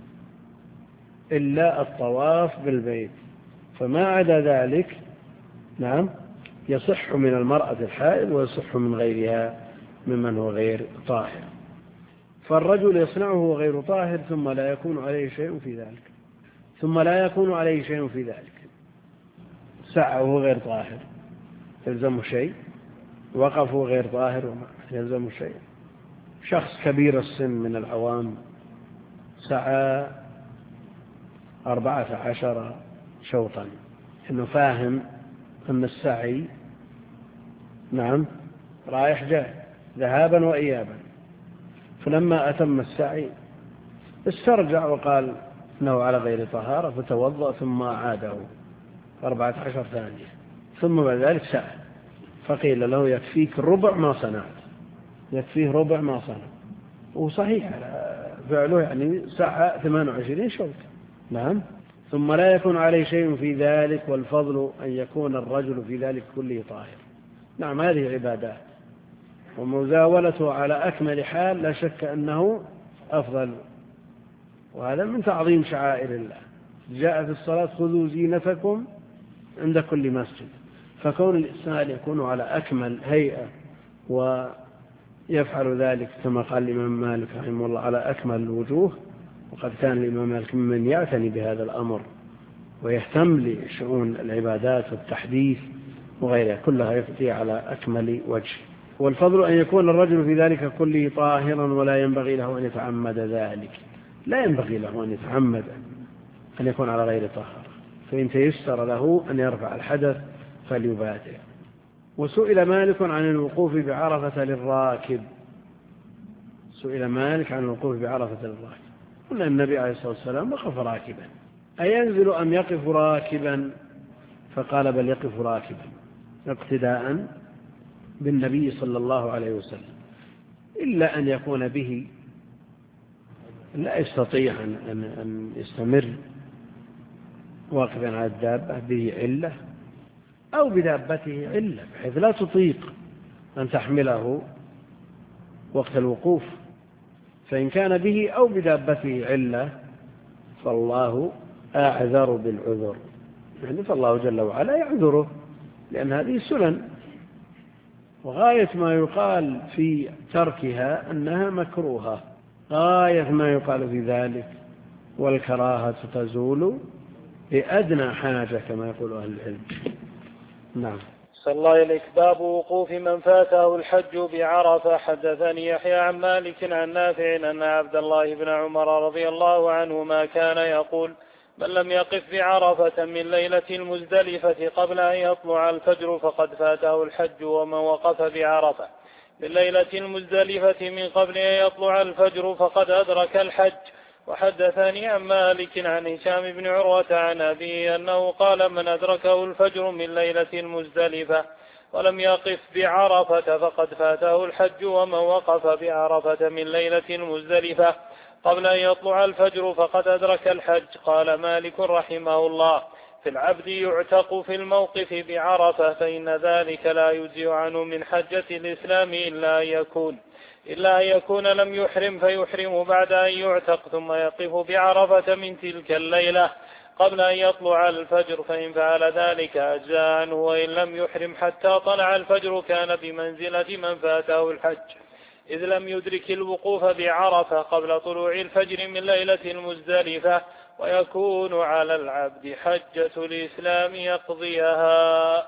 إلا الطواف بالبيت، فما عدا ذلك نعم يصح من المرأة الحائض ويصح من غيرها ممن هو غير طاهر. فالرجل يصنعه وهو غير طاهر ثم لا يكون عليه شيء في ذلك. سعى وهو غير طاهر يلزمه شيء، وقف وهو غير طاهر وما يلزمه شيء. شخص كبير السن من العوام سعى 14 شوطا، إنه فاهم أن السعي نعم رايح جاي ذهابا وإيابا، فلما أتم السعي استرجع وقال إنه على غير طهارة فتوضأ ثم عاده 14 ثانية، ثم بعد ذلك سعى، فقيل له يكفيك ربع ما صنعت، يكفيه ربع ما صنع. وصحيح فعله يعني سعى 28 شوط. نعم. ثم لا يكون عليه شيء في ذلك، والفضل أن يكون الرجل في ذلك كله طاهر. نعم، هذه عبادات، ومزاولته على أكمل حال لا شك أنه أفضل، وهذا من تعظيم شعائر الله. جاء في الصلاة خذوا زينتكم عند كل مسجد، فكون الإنسان يكون على أكمل هيئة ويفعل ذلك كما قال الإمام مالك رحمه الله على أكمل الوجوه، وقد كان الإمام مالك ممن يعتني بهذا الأمر ويهتم لشؤون العبادات والتحديث وغيرها، كلها يفتي على أكمل وجه. والفضل أن يكون الرجل في ذلك كله طاهرا، ولا ينبغي له أن يتعمد ذلك، لا ينبغي له أن يتعمد أن يكون على غير طهارة، فإن تيسر له أن يرفع الحدث فليبادر. وسئل مالك عن الوقوف بعرفة للراكب. سئل مالك عن الوقوف بعرفة للراكب، قلنا النبي عليه الصلاة والسلام وقف راكبا، أينزل أم يقف راكبا؟ فقال بل يقف راكبا اقتداء بالنبي صلى الله عليه وسلم، إلا أن يكون به لا يستطيع أن يستمر واقفا على الدابة به علة، أو بدابته علة بحيث لا تطيق أن تحمله وقت الوقوف، فإن كان به أو بدابته علة فالله أعذر بالعذر، يعني فالله جل وعلا يعذره، لأن هذه سنن، وغاية ما يقال في تركها أنها مكروهة، غاية ما يقال في ذلك، والكراهة تزول بأدنى حاجة كما يقول أهل العلم. نعم. صلى الله إليك. باب وقوف من فاته الحج بعرفة. حدثني يحيى عن مالك عن نافع أن عبد الله بن عمر رضي الله عنهما كان يقول من لم يقف بعرفة من ليلة المزدلفة قبل أن يطلع الفجر فقد فاته الحج، ومن وقف بعرفة من ليلة المزدلفة من قبل أن يطلع الفجر فقد أدرك الحج. وحدثني عن مالك عن هشام بن عروة عن أبيه أنه قال من أدركه الفجر من ليلة المزدلفة ولم يقف بعرفة فقد فاته الحج، ومن وقف بعرفة من ليلة المزدلفة قبل أن يطلع الفجر فقد أدرك الحج. قال مالك رحمه الله: في العبد يعتق في الموقف بعرفة، فإن ذلك لا يجزئ عنه من حجة الإسلام إلا أن يكون لم يحرم، فيحرم بعد أن يعتق ثم يقف بعرفة من تلك الليلة قبل أن يطلع الفجر، فإن فعل ذلك أجزاء عنه، وإن لم يحرم حتى طلع الفجر كان بمنزلة من فاته الحج، إذ لم يدرك الوقوف بعرفة قبل طلوع الفجر من ليلة المزدلفة، ويكون على العبد حجة الإسلام يقضيها.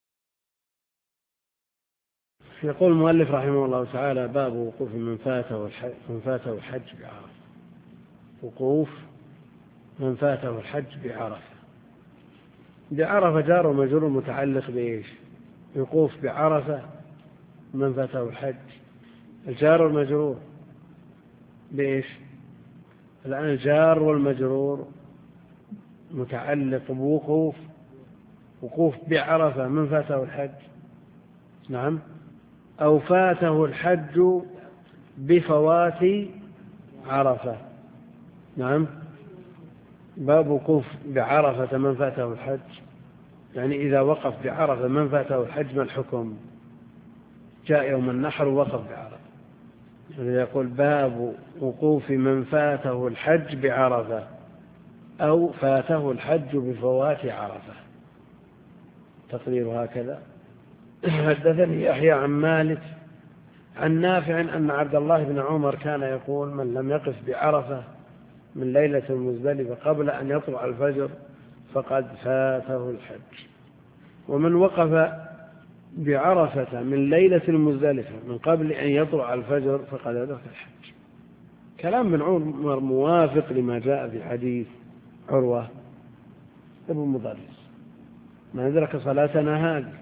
يقول المؤلف رحمه الله تعالى: باب وقوف من فاته الحج بعرفة. وقوف من فاته الحج بعرفة. بعرفة جار ومجرور متعلق بإيش؟ وقوف بعرفة من فاته الحج. الجار والمجرور بإيش؟ الآن الجار والمجرور متعلق وقوف بعرفة من فاته الحج. نعم. أو فاته الحج بفوات عرفة. نعم. باب وقوف بعرفة من فاته الحج، يعني إذا وقف بعرفة من فاته الحج ما الحكم؟ جاء يوم النحر ووقف بعرفة، يعني يقول: باب وقوف من فاته الحج بعرفة أو فاته الحج بفوات عرفة. تقرير هكذا: حدثني يحيى عن مالك عن نافع أن عبد الله بن عمر كان يقول: من لم يقف بعرفة من ليلة المزدلفة قبل أن يطلع الفجر فقد فاته الحج، ومن وقف بعرفة من ليلة المزدلفة من قبل أن يطلع الفجر فقد أدرك الحج. كلام ابن عمر موافق لما جاء في حديث عروة ابن مضرس: من أدرك صلاتنا هذه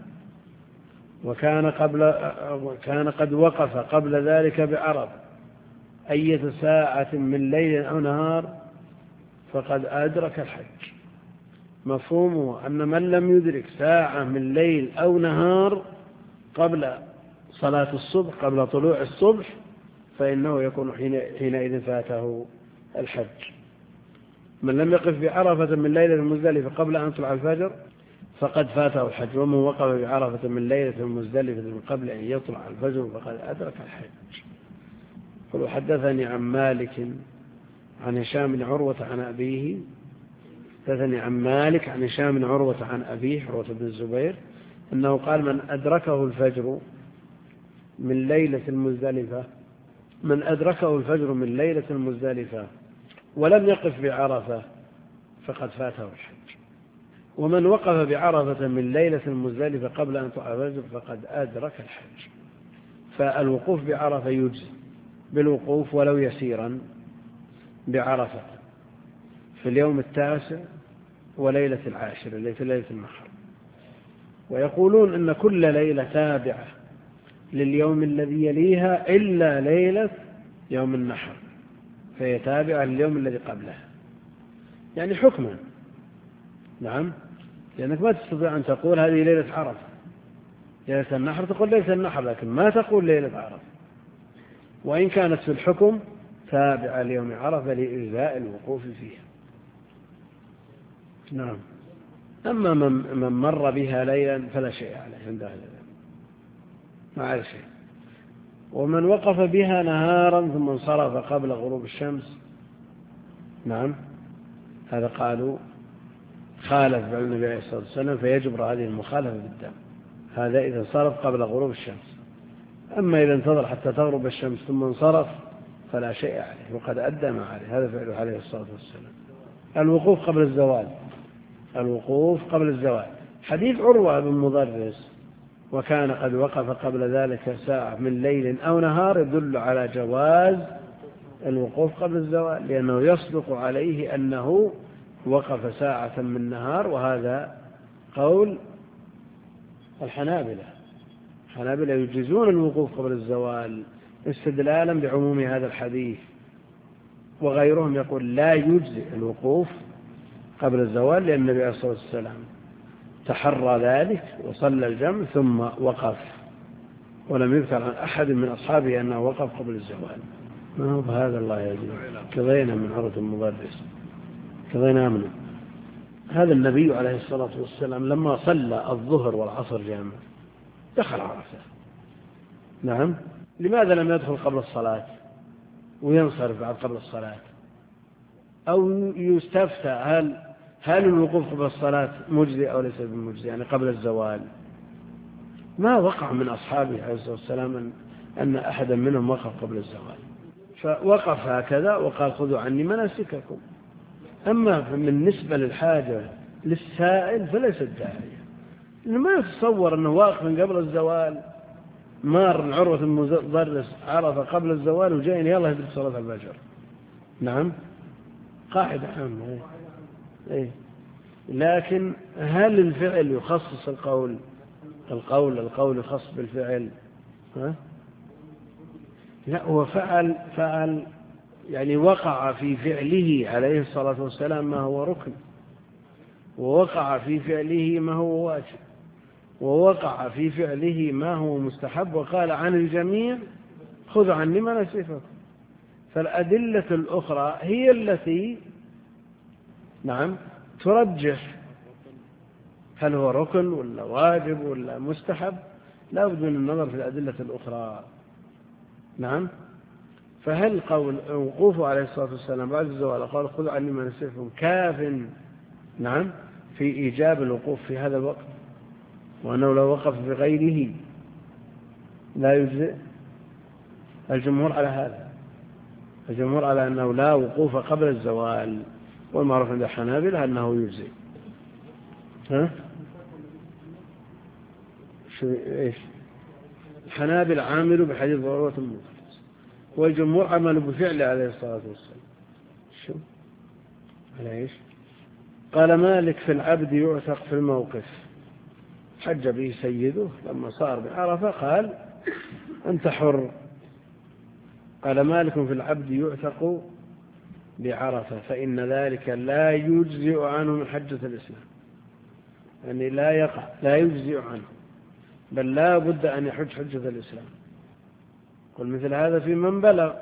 وكان قد وقف قبل ذلك بعرفة أية ساعة من ليل أو نهار فقد أدرك الحج. مفهومه أن من لم يدرك ساعة من ليل أو نهار قبل صلاة الصبح، قبل طلوع الصبح، فإنه يكون حينئذ فاته الحج. من لم يقف بعرفة من ليلة المزدلفة قبل أن يطلع الفجر فقد فاته الحج، ومن وقف بعرفة من ليلة المزدلفة من قبل أن يطلع الفجر فقد أدرك الحج. قل: حدثني عن مالك عن هشام بن عروة عن أبيه. حدثني عن مالك عن هشام بن عروة عن أبيه عروة بن الزبير أنه قال: من أدركه الفجر من ليلة المزدلفة ولم يقف بعرفة فقد فاته الحج، ومن وقف بعرفة من ليلة المزدلفة قبل أن يطلع الفجر فقد أدرك الحج. فالوقوف بعرفة يجزي بالوقوف ولو يسيرا بعرفة في اليوم 9 وليلة 10 ليلة النحر. ويقولون إن كل ليلة تابعة لليوم الذي يليها إلا ليلة يوم النحر، فهي تابعة لليوم الذي قبلها، يعني حكما. نعم، لأنك ما تستطيع أن تقول هذه ليلة عرفة، ليلة النحر تقول ليلة النحر، لكن ما تقول ليلة عرفة، وإن كانت في الحكم تابعة ليوم عرفة لإجزاء الوقوف فيها. نعم. أما من مر بها ليلا فلا شيء عليه عند أهل العلم، ما عليه شيء. ومن وقف بها نهارا ثم انصرف قبل غروب الشمس، نعم، هذا قالوا خالف بعد النبي عليه الصلاة والسلام فيجبر هذه المخالفة بالدم، هذا إذا انصرف قبل غروب الشمس. أما إذا انتظر حتى تغرب الشمس ثم انصرف فلا شيء عليه وقد أدى ما عليه، هذا فعله عليه الصلاة والسلام. الوقوف قبل الزوال. حديث عروة بن مضرس: وكان قد وقف قبل ذلك ساعة من ليل أو نهار، يدل على جواز الوقوف قبل الزوال، لأنه يصدق عليه أنه وقف ساعة من نهار، وهذا قول الحنابلة يجيزون الوقوف قبل الزوال استدلالا بعموم هذا الحديث، وغيرهم يقول لا يجزئ الوقوف قبل الزوال، لأن النبي عليه الصلاة والسلام تحرى ذلك وصلى الجمع ثم وقف، ولم يذكر عن أحد من أصحابه أنه وقف قبل الزوال. ما هو بهذا الله يجزي. قضينا من عرض المضرس، قضينا منه. هذا النبي عليه الصلاة والسلام لما صلى الظهر والعصر جامع دخل عرفة. نعم. لماذا لم يدخل قبل الصلاة وينصرف بعد قبل الصلاة؟ أو يستفتى هل الوقوف قبل الصلاة مجزي أو ليس بمجزي، يعني قبل الزوال؟ ما وقع من أصحابه عليه الصلاة والسلام أن أحدا منهم وقف قبل الزوال، فوقف هكذا وقال خذوا عني مناسككم. أما بالنسبة للحاجة للسائل فليست داعية، إنه ما يتصور أنه واقف من قبل الزوال، مار عروة المدرس عرفة قبل الزوال وجاين يلا يدرك صلاة الفجر. نعم، قاعدة عامة. إيه. لكن هل الفعل يخصص القول؟ القول يخص بالفعل؟ ها؟ لا، هو فعل يعني وقع في فعله عليه الصلاة والسلام ما هو ركن، ووقع في فعله ما هو واجب، ووقع في فعله ما هو مستحب، وقال عن الجميع خذوا عني مناسككم. فالأدلة الأخرى هي التي نعم ترجح هل هو ركن ولا واجب ولا مستحب، لا بد من النظر في الأدلة الأخرى. نعم. فهل قول وقوفه عليه الصلاة والسلام بعد الزوال قال خذوا عني مناسككم كاف نعم في إيجاب الوقوف في هذا الوقت، وأنه لو وقف بغيره لا يجزئ؟ الجمهور على هذا، الجمهور على أنه لا وقوف قبل الزوال، والمعروف عند الحنابلة أنه يجزئ. ها؟ إيش؟ الحنابلة عاملوا بحديث ضرورة المخلص، والجمهور عملوا بفعله عليه الصلاة والسلام. شو؟ على إيش؟ قال مالك في العبد يعتق في الموقف، حج به سيده لما صار بعرفة قال أنت حر. قال مالك في العبد يعتق بعرفة فإن ذلك لا يجزئ عنه من حجة الإسلام، يعني لا يجزئ عنه، بل لا بد أن يحج حجة الإسلام. قل مثل هذا في من بلغ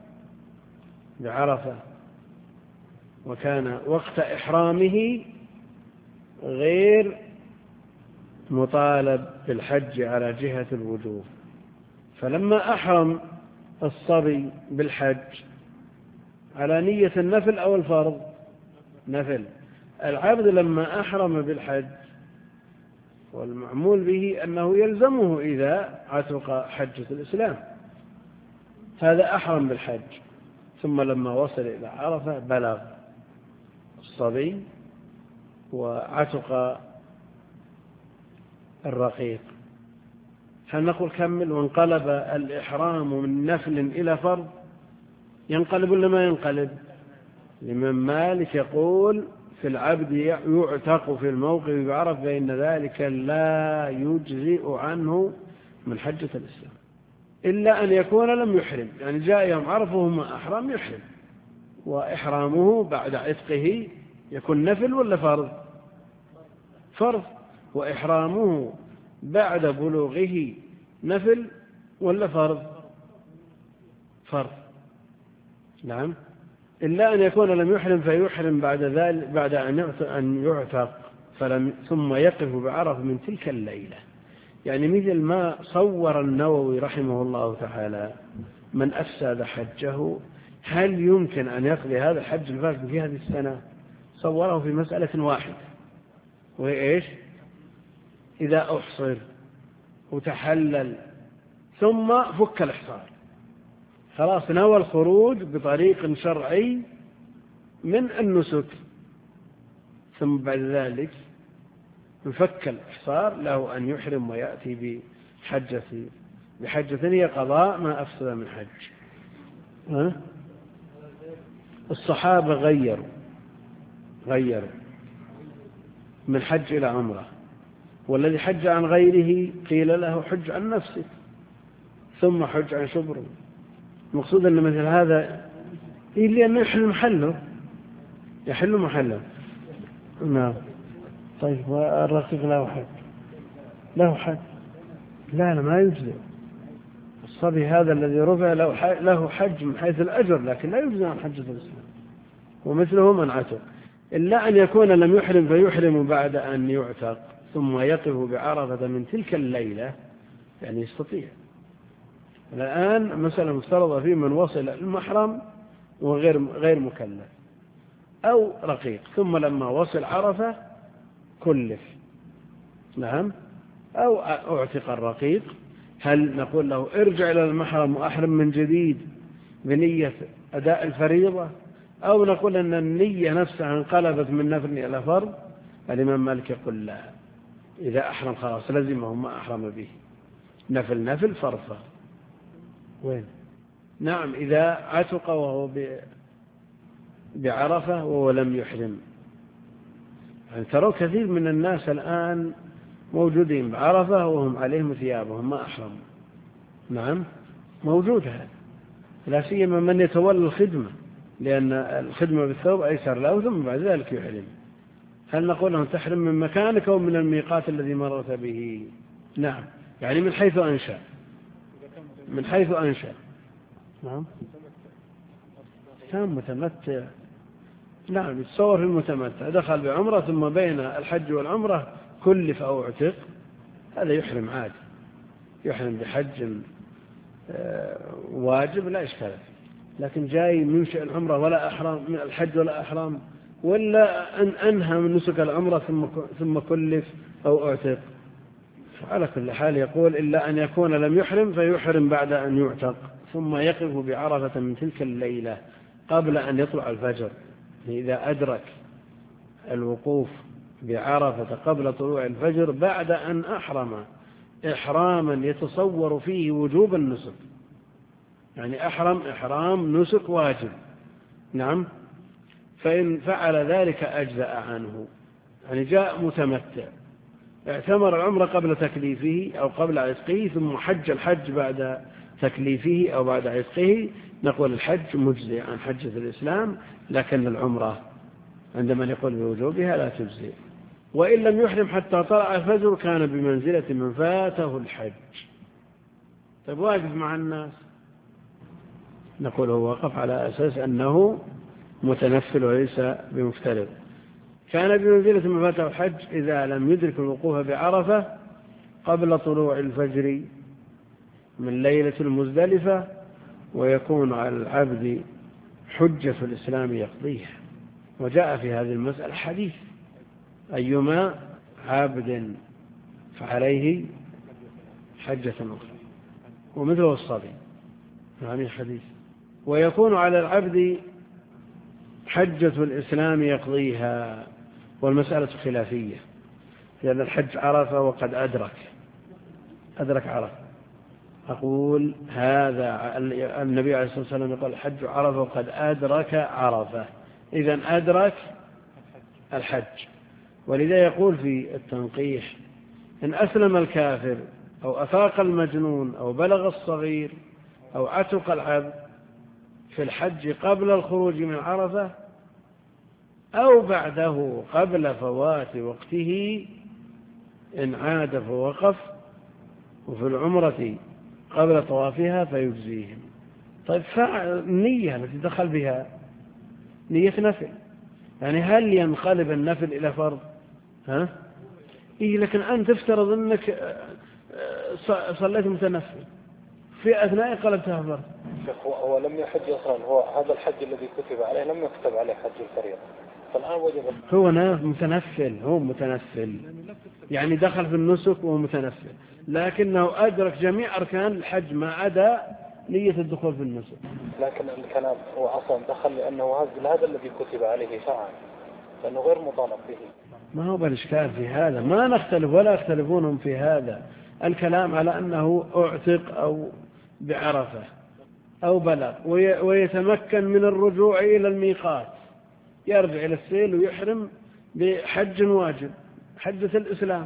بعرفة وكان وقت إحرامه غير مطالب بالحج على جهة الوجوب، فلما أحرم الصبي بالحج على نية النفل أو الفرض نفل، العبد لما أحرم بالحج والمعمول به أنه يلزمه إذا عتق حجة الإسلام، هذا أحرم بالحج، ثم لما وصل إلى عرفة بلغ الصبي وعتق الرقيق، هل نقول كمل وانقلب الإحرام من نفل إلى فرض؟ ينقلب ولا ما ينقلب؟ لمن مالك يقول في العبد يعتق في الموقف بعرف فإن ذلك لا يجزئ عنه من حجة الإسلام إلا أن يكون لم يحرم، يعني جاء يوم عرفه وما أحرم يحرم، وإحرامه بعد عتقه يكون نفل ولا فرض؟ فرض. وإحرامه بعد بلوغه نفل ولا فرض؟ فرض. نعم. إلا أن يكون لم يحرم فيحرم بعد ذلك بعد أن يعتق ثم يقف بعرف من تلك الليلة، يعني مثل ما صور النووي رحمه الله تعالى من أفسد حجه هل يمكن أن يقضي هذا الحج الفاسد في هذه السنة؟ صوره في مسألة واحدة، وهي إيش؟ إذا أحصر وتحلل ثم فك الإحصار، خلاص نوى الخروج بطريق شرعي من النسك، ثم بعد ذلك يفك الإحصار له أن يحرم ويأتي بحجة هي قضاء ما أفسد من حج. الصحابة غيروا من حج إلى عمرة، والذي حج عن غيره قيل له حج عن نفسك ثم حج عن شبره. المقصود أن مثل هذا إلا أن يحل محله. نعم. طيب والرقيق له حج لا ما يجزئ، الصبي هذا الذي رفع له حج من حيث الأجر، لكن لا يجزي عن حجة الإسلام، ومثله من عتق، إلا أن يكون لم يحرم فيحرم بعد أن يعتق ثم يقف بعرفة من تلك الليلة، يعني يستطيع. الآن مسألة مفترضة في من وصل المحرم وغير مكلف أو رقيق، ثم لما وصل عرفة كلف، نعم، أو أعتق الرقيق، هل نقول له ارجع إلى المحرم وأحرم من جديد بنية أداء الفريضة، أو نقول أن النية نفسها انقلبت من نفل إلى فرض؟ الإمام مالك يقول لا، إذا أحرم خلاص لزمه ما أحرم به، نفل فرض. وين؟ نعم، إذا عتق وهو بعرفة وهو لم يحرم. يعني تروا كثير من الناس الآن موجودين بعرفة وهم عليهم ثيابهم ما أحرموا، نعم موجود هذا، لا سيما من يتولى الخدمة، لأن الخدمة بالثوب أيسر له، ثم بعد ذلك يحرم. هل نقول أن تحرم من مكانك أو من الميقات الذي مررت به؟ نعم، يعني من حيث أنشأ. نعم، كان متمتع، نعم، يتصور في المتمتع دخل بعمرة ثم بين الحج والعمرة كلف أو اعتق، هذا يحرم عادي، يحرم بحج واجب لا إشكال فيه. لكن جاي منشئ العمرة ولا أحرام من الحج ولا أحرام، ولا أن أنهى من نسك العمرة ثم كلف أو اعتق. على كل حال يقول إلا أن يكون لم يحرم فيحرم بعد أن يعتق، ثم يقف بعرفة من تلك الليلة قبل أن يطلع الفجر. إذا أدرك الوقوف بعرفة قبل طلوع الفجر بعد أن أحرم إحراما يتصور فيه وجوب النسك، يعني إحرام نسك واجب، نعم، فإن فعل ذلك أجزأ عنه. يعني جاء متمتع اعتمر العمرة قبل تكليفه أو قبل عتقه، ثم حج الحج بعد تكليفه أو بعد عتقه، نقول الحج مجزي عن حجة الإسلام، لكن العمرة عند من يقول بوجوبها لا تجزي. وإن لم يحرم حتى طلع الفجر كان بمنزلة من فاته الحج. طيب واقف مع الناس، نقول هو وقف على أساس أنه متنفل وليس بمفترض. كان بمنزلة من فاته الحج إذا لم يدرك الوقوف بعرفة قبل طلوع الفجر من ليلة المزدلفة، ويكون على العبد حجة الإسلام يقضيها. وجاء في هذه المسألة حديث: أيما عبد فعليه حجة أخرى، ومثله الصبي، يعني حديث. ويكون على العبد حجة الإسلام يقضيها، والمسألة خلافية، لأن الحج عرفة وقد أدرك عرفة. أقول هذا النبي عليه الصلاة والسلام يقول الحج عرفة وقد أدرك عرفة، إذن أدرك الحج. ولذا يقول في التنقيح: إن أسلم الكافر أو أفاق المجنون أو بلغ الصغير أو عتق العبد في الحج قبل الخروج من عرفة أو بعده قبل فوات وقته إن عاد فوقف، وفي العمرة قبل طوافها فيجزيهم. طيب النية التي دخل بها نية نفل، يعني هل ينقلب النفل إلى فرض؟ إيه، لكن أنت تفترض أنك صليت متنفل في أثناء قلبتها فرض. هو لم يحج أصلا، هو هذا الحج الذي كتب عليه لم يكتب عليه حج الفريضة، فالآن وجب. هو متنفل، يعني دخل في النسك وهو متنفل، لكنه أدرك جميع أركان الحج ما عدا نية الدخول في النسك. لكن الكلام هو أصلا دخل لأنه هذا الذي كتب عليه شرعا، لأنه غير مطالب به. ما هو بالإشكال في هذا، ما نختلف ولا يختلفونهم في هذا. الكلام على أنه أعتق أو بعرفة أو بلغ ويتمكن من الرجوع إلى الميقات، يرجع إلى السيل ويحرم بحج واجب، حجة الإسلام،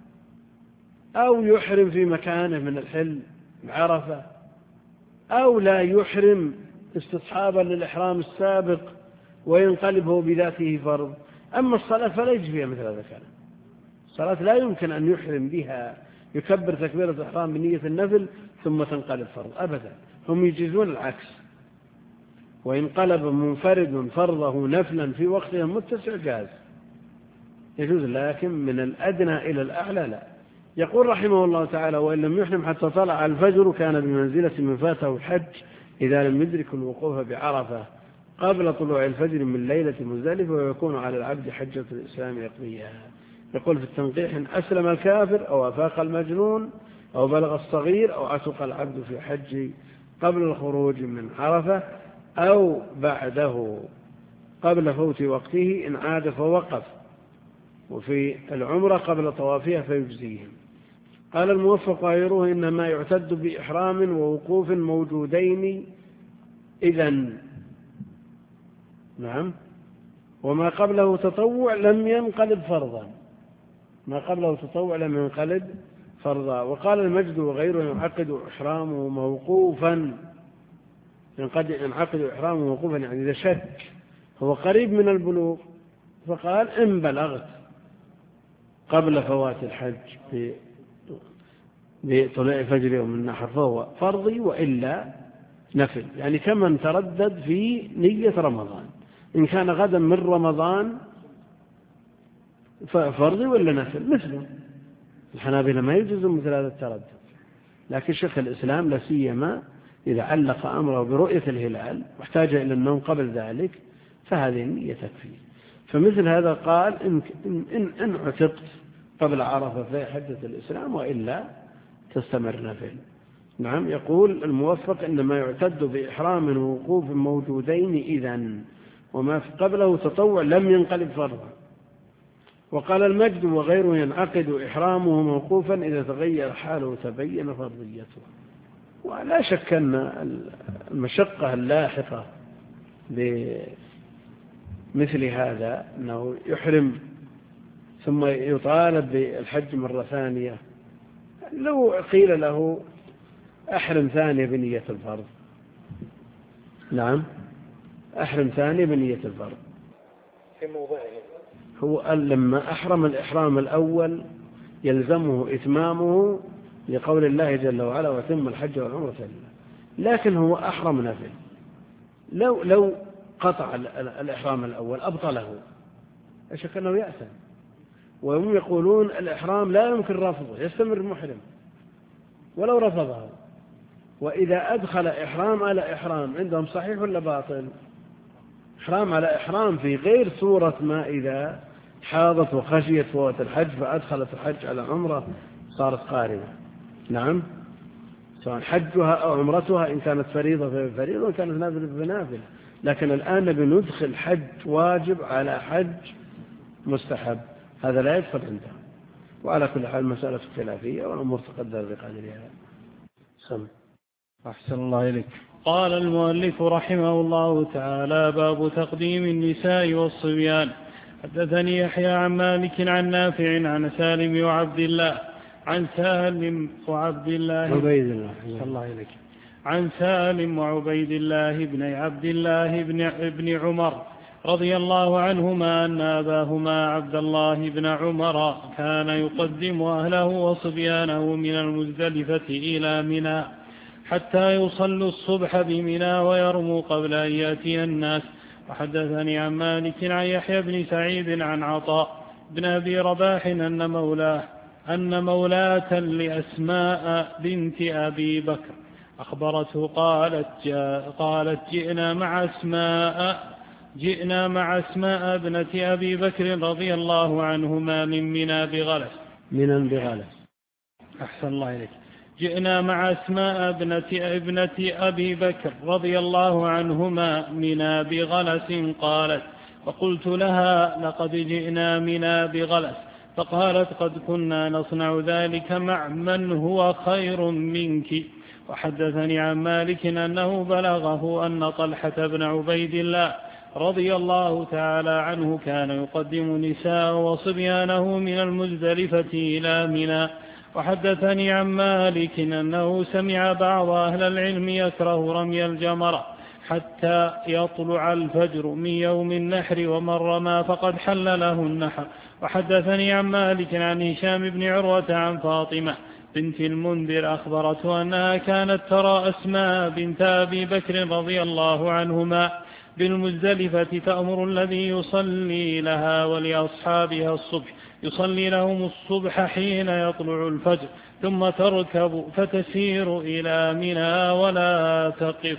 أو يحرم في مكانه من الحل بعرفة، أو لا يحرم استصحابا للإحرام السابق وينقلبه بذاته فرض. أما الصلاة فلا يجي فيها مثل هذا الكلام. الصلاة لا يمكن أن يحرم بها يكبر تكبيرة الإحرام بنية النفل ثم تنقلب فرض أبدا، هم يجيزون العكس، وإن قلب منفرد فرضه نفلا في وقته متسع جاز يجوز، لكن من الأدنى إلى الأعلى لا. يقول رحمه الله تعالى: وإن لم يحرم حتى طلع الفجر كان بمنزلة من فاته الحج إذا لم يدرك الوقوف بعرفة قبل طلوع الفجر من ليلة مزدلفة، ويكون على العبد حجة الإسلام يقضيها. يقول في التنقيح: إن أسلم الكافر أو أفاق المجنون أو بلغ الصغير أو عتق العبد في حج قبل الخروج من عرفة أو بعده قبل فوت وقته إن عاد فوقف، وفي العمرة قبل طوافها فيجزيهم. قال الموفق غيره: إنما يعتد بإحرام ووقوف موجودين إذن، نعم، وما قبله تطوع لم ينقلب فرضا، ما قبله تطوع لم ينقلب فرضا. وقال المجد وغيره: ينعقد إحرامه موقوفا، ينعقد إحرامه موقوفا، يعني إذا شك هو قريب من البلوغ فقال إن بلغت قبل فوات الحج بطلوع فجر يوم النحر فهو فرضي وإلا نفل، يعني كمن تردد في نية رمضان، إن كان غدا من رمضان فرضي ولا نفل مثله. الحنابلة ما يجوزون مثل هذا التردد، لكن شيخ الإسلام لا سيما إذا علق أمره برؤية الهلال واحتاج إلى النوم قبل ذلك فهذه النية تكفي. فمثل هذا قال إن عتقت قبل عرفة في حجة الإسلام وإلا تستمر نفل. نعم. يقول الموفق: إنما يعتد بإحرام ووقوف موجودين إذن، وما قبله تطوع لم ينقلب فرضا. وقال المجد وغيره: ينعقد إحرامه موقوفا إذا تغير حاله تبين فرضيته. ولا شك أن المشقة اللاحقة بمثل هذا أنه يحرم ثم يطالب بالحج مرة ثانية، لو قيل له أحرم ثانية بنية الفرض، نعم، أحرم ثانية بنية الفرض، في موضعه هو لما أحرم الإحرام الأول يلزمه إتمامه لقول الله جل وعلا: وتم الحج والعمرة لله. لكن هو أحرم نفل، لو قطع الإحرام الأول أبطله، أشك أنه يأثم. وهم يقولون الإحرام لا يمكن رفضه، يستمر المحرم ولو رفضه. وإذا أدخل إحرام على إحرام عندهم صحيح ولا باطل؟ إحرام على إحرام في غير صورة ما إذا حاضت وخشيت فوات الحج فأدخلت الحج على عمرة صارت قارنة، نعم، سواء حجها أو عمرتها، إن كانت فريضة ففريضة وإن كانت نافلة فنافلة. لكن الآن بندخل حج واجب على حج مستحب، هذا لا يدخل عندها. وعلى كل حال مسألة خلافية والأمور تقدر بقدرها. سم. أحسن الله إليك. قال المؤلف رحمه الله تعالى: باب تقديم النساء والصبيان. حدثني يحيى عن مالك عن نافع عن سالم وعبد الله عن سالم وعبد الله عبيد الله الله إليك عن سالم وعبيد الله بن عبد الله بن عمر رضي الله عنهما أن أباهما عبد الله بن عمر كان يقدم أهله وصبيانه من المزدلفة إلى منى حتى يصلوا الصبح بمنى ويرموا قبل أن يأتي الناس. وحدثني عن مالك عن يحيى بن سعيد عن عطاء بن أبي رباح أن مولاة لأسماء بنت أبي بكر أخبرته قالت جئنا مع أسماء ابنة أبي بكر رضي الله عنهما من منى بغلس. أحسن الله إليك. جئنا مع أسماء ابنة أبي بكر رضي الله عنهما منى بغلس قالت: فقلت لها: لقد جئنا منى بغلس. فقالت: قد كنا نصنع ذلك مع من هو خير منك. وحدثني عن مالك أنه بلغه أن طلحة بن عبيد الله رضي الله تعالى عنه كان يقدم نساء وصبيانه من المزدلفة إلى منى. وحدثني عن مالك أنه سمع بعض أهل العلم يكره رمي الجمرة حتى يطلع الفجر من يوم النحر، ومن رمى فقد حل له النحر. وحدثني عن مالك عن هشام بن عروة عن فاطمة بنت المنذر أخبرته أنها كانت ترى أسماء بنت أبي بكر رضي الله عنهما بالمزدلفة تأمر الذي يصلي لها ولأصحابها الصبح يصلي لهم الصبح حين يطلع الفجر ثم تركب فتسير إلى منى ولا تقف.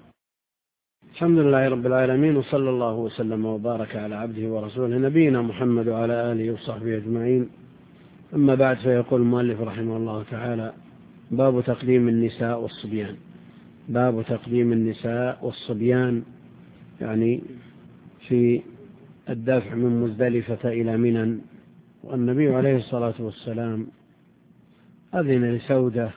الحمد لله رب العالمين، وصلى الله وسلم وبارك على عبده ورسوله نبينا محمد وعلى آله وصحبه أجمعين. أما بعد، فيقول المؤلف رحمه الله تعالى: باب تقديم النساء والصبيان. باب تقديم النساء والصبيان، يعني في الدفع من مزدلفة إلى منى. والنبي عليه الصلاة والسلام أذن لسودة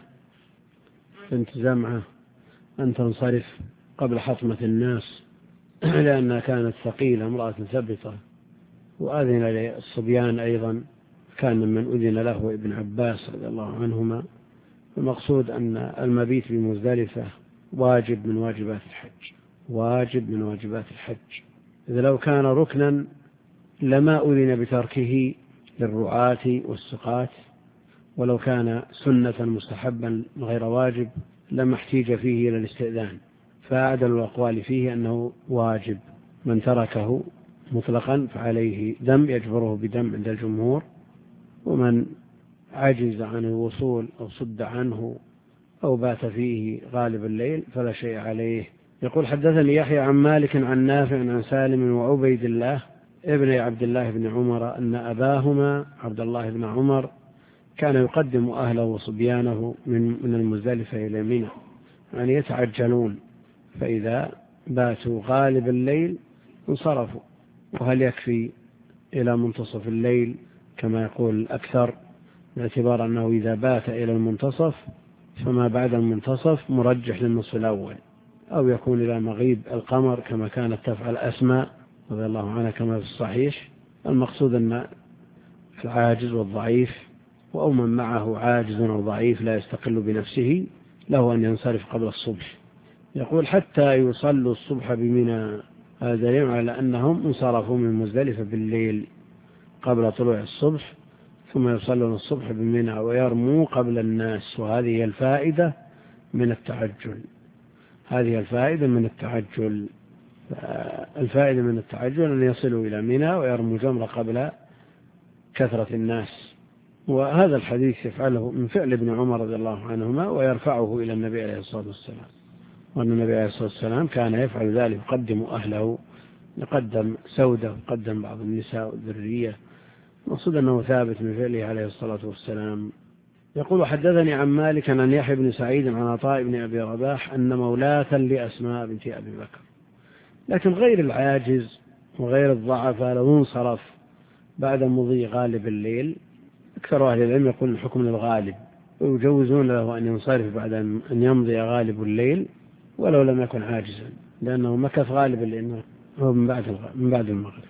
بنت زمعة أن تنصرف قبل حطمة الناس لأنها كانت ثقيلة، امرأة ثبتة. وأذن للصبيان أيضا، كان من أذن له ابن عباس رضي الله عنهما. المقصود أن المبيت بمزدلفة واجب من واجبات الحج، واجب من واجبات الحج. إذا لو كان ركنا لما أذن بتركه للرعاة والسقاة، ولو كان سنة مستحبا غير واجب لما احتيج فيه إلى الاستئذان. فأعدل الأقوال فيه أنه واجب، من تركه مطلقا فعليه دم يجبره بدم عند الجمهور، ومن عجز عن الوصول أو صد عنه أو بات فيه غالب الليل فلا شيء عليه. يقول: حدثني يحيى عن مالك عن نافع عن سالم وعبيد الله ابن عبد الله بن عمر أن أباهما عبد الله بن عمر كان يقدم أهله وصبيانه من المزدلفة إلى منى، يعني يتعجلون، فإذا باتوا غالب الليل انصرفوا. وهل يكفي إلى منتصف الليل كما يقول الأكثر، باعتبار أنه إذا بات إلى المنتصف فما بعد المنتصف مرجح للنصف الأول، أو يكون إلى مغيب القمر كما كانت تفعل أسماء رضي الله عنها كما في الصحيح. المقصود أن العاجز والضعيف أو من معه عاجز أو ضعيف لا يستقل بنفسه له أن ينصرف قبل الصبح. يقول: حتى يصلوا الصبح بمنى. هذا دليل على أنهم انصرفوا من مزدلفة بالليل قبل طلوع الصبح، ثم يصلون الصبح بمنى ويرموا قبل الناس. وهذه هي الفائدة من التعجل. هذه الفائدة من التعجل. الفائدة من التعجل أن يصلوا إلى منى ويرموا جمرة قبل كثرة الناس. وهذا الحديث يفعله من فعل ابن عمر رضي الله عنهما، ويرفعه إلى النبي عليه الصلاة والسلام. وأن النبي عليه الصلاة والسلام كان يفعل ذلك، يقدم أهله، يقدم سودة ويقدم بعض النساء والذرية. مقصود أنه ثابت من فعله عليه الصلاة والسلام. يقول: حدثني عن مالك عن يحيى بن سعيد عن عطاء بن أبي رباح أن مولاة لأسماء بنت أبي بكر. لكن غير العاجز وغير الضعفاء لو انصرف بعد مضي غالب الليل، أكثر أهل العلم يقول الحكم للغالب، ويجوزون له أن ينصرف بعد أن يمضي غالب الليل ولو لم يكن عاجزا، لأنه مكث غالب الليل هو من بعد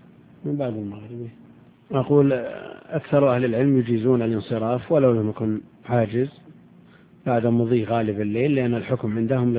المغرب. أقول أكثر أهل العلم يجيزون الانصراف ولو لم يكن عاجز بعد مضي غالب الليل، لأن الحكم عندهم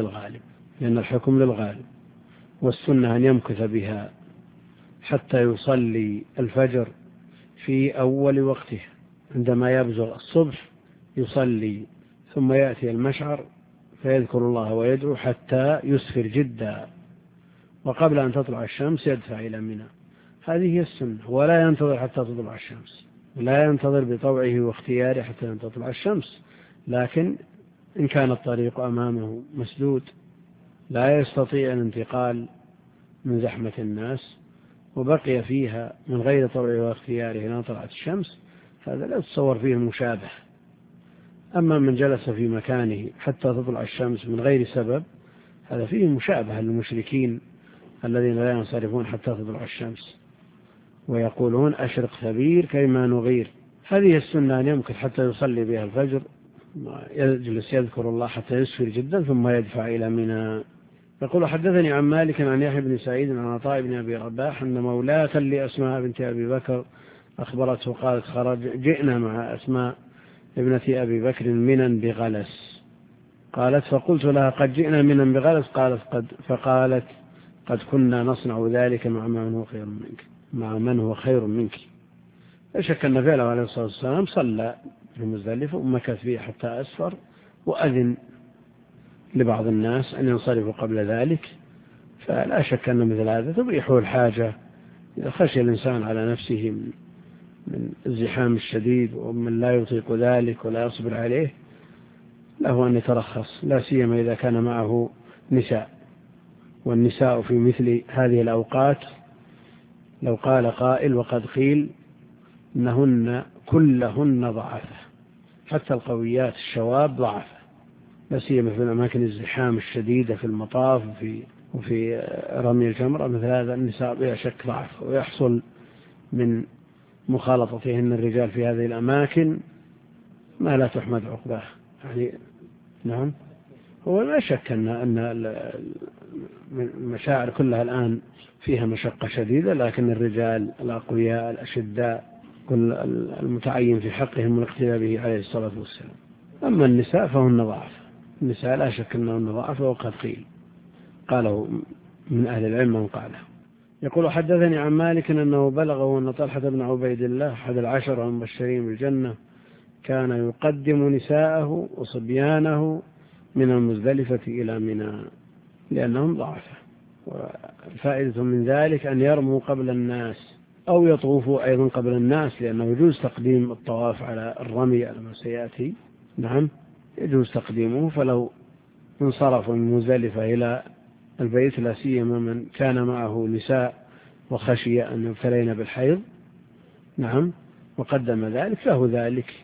للغالب. والسنة أن يمكث بها حتى يصلي الفجر في أول وقته، عندما يبزغ الصبح يصلي، ثم يأتي المشعر فيذكر الله ويدعو حتى يسفر جدا، وقبل أن تطلع الشمس يدفع إلى منى. هذه هي السنة، ولا ينتظر حتى تطلع الشمس، لا ينتظر بطوعه واختياره حتى تطلع الشمس. لكن إن كان الطريق أمامه مسدود لا يستطيع الانتقال من زحمة الناس وبقي فيها من غير طوعه واختياره إلى طلعت الشمس، هذا لا يتصور فيه المشابه. أما من جلس في مكانه حتى تطلع الشمس من غير سبب، هذا فيه مشابه للمشركين الذين لا ينصرفون حتى تطلع الشمس ويقولون: أشرق ثبير كيما نغير. هذه السنة أن يمكث حتى يصلي بها الفجر، يجلس يذكر الله حتى يسفر جدا ثم يدفع إلى منى. يقول: حدثني عن مالك عن يحيى بن سعيد عن عطاء بن أبي رباح أن مولاة لأسماء بنت أبي بكر أخبرته قالت: جئنا مع أسماء ابنة أبي بكر منى بغلس. قالت: فقلت لها: قد جئنا منى بغلس؟ فقالت: قد كنا نصنع ذلك مع من هو خير منك. لا شك أن فعله عليه الصلاة والسلام صلى في مزدلفة ومكث فيه حتى أسفر، وأذن لبعض الناس أن ينصرفوا قبل ذلك. فلا شك أن مثل هذا تبيحه الحاجة. إذا خشي الإنسان على نفسه من الزحام الشديد ومن لا يطيق ذلك ولا يصبر عليه، له أن يترخص، لا سيما إذا كان معه نساء. والنساء في مثل هذه الأوقات لو قال قائل وقد قيل إنهن كلهن ضعفة، حتى القويات الشواب ضعفة، لا سيما في الأماكن الزحام الشديدة في المطاف وفي رمي الجمرة. مثل هذا النساء بلا شك ضعف، ويحصل من مخالطتهن الرجال في هذه الأماكن ما لا تحمد عقباه. يعني نعم، هو لا شك أن المشاعر كلها الآن فيها مشقة شديدة، لكن الرجال الأقوياء الأشداء كل المتعين في حقهم الاقتداء به عليه الصلاة والسلام. أما النساء فهن ضعف، النساء لا شك أنهن ضعف، وقد قيل قاله من أهل العلم من قاله. يقول حدثني عن مالك أنه بلغه أن طلحة بن عبيد الله أحد العشرة المبشرين بالجنة كان يقدم نساءه وصبيانه من المزدلفة إلى منى لأنهم ضعفة. والفائدة من ذلك أن يرموا قبل الناس أو يطوفوا أيضا قبل الناس، لأنه يجوز تقديم الطواف على الرمي على ما سيأتي. نعم، يجوز تقديمه. فلو انصرفوا من مزدلفة إلى البيت، لا سيما من كان معه نساء وخشي أن يبتلين بالحيض، نعم، وقدم ذلك له ذلك.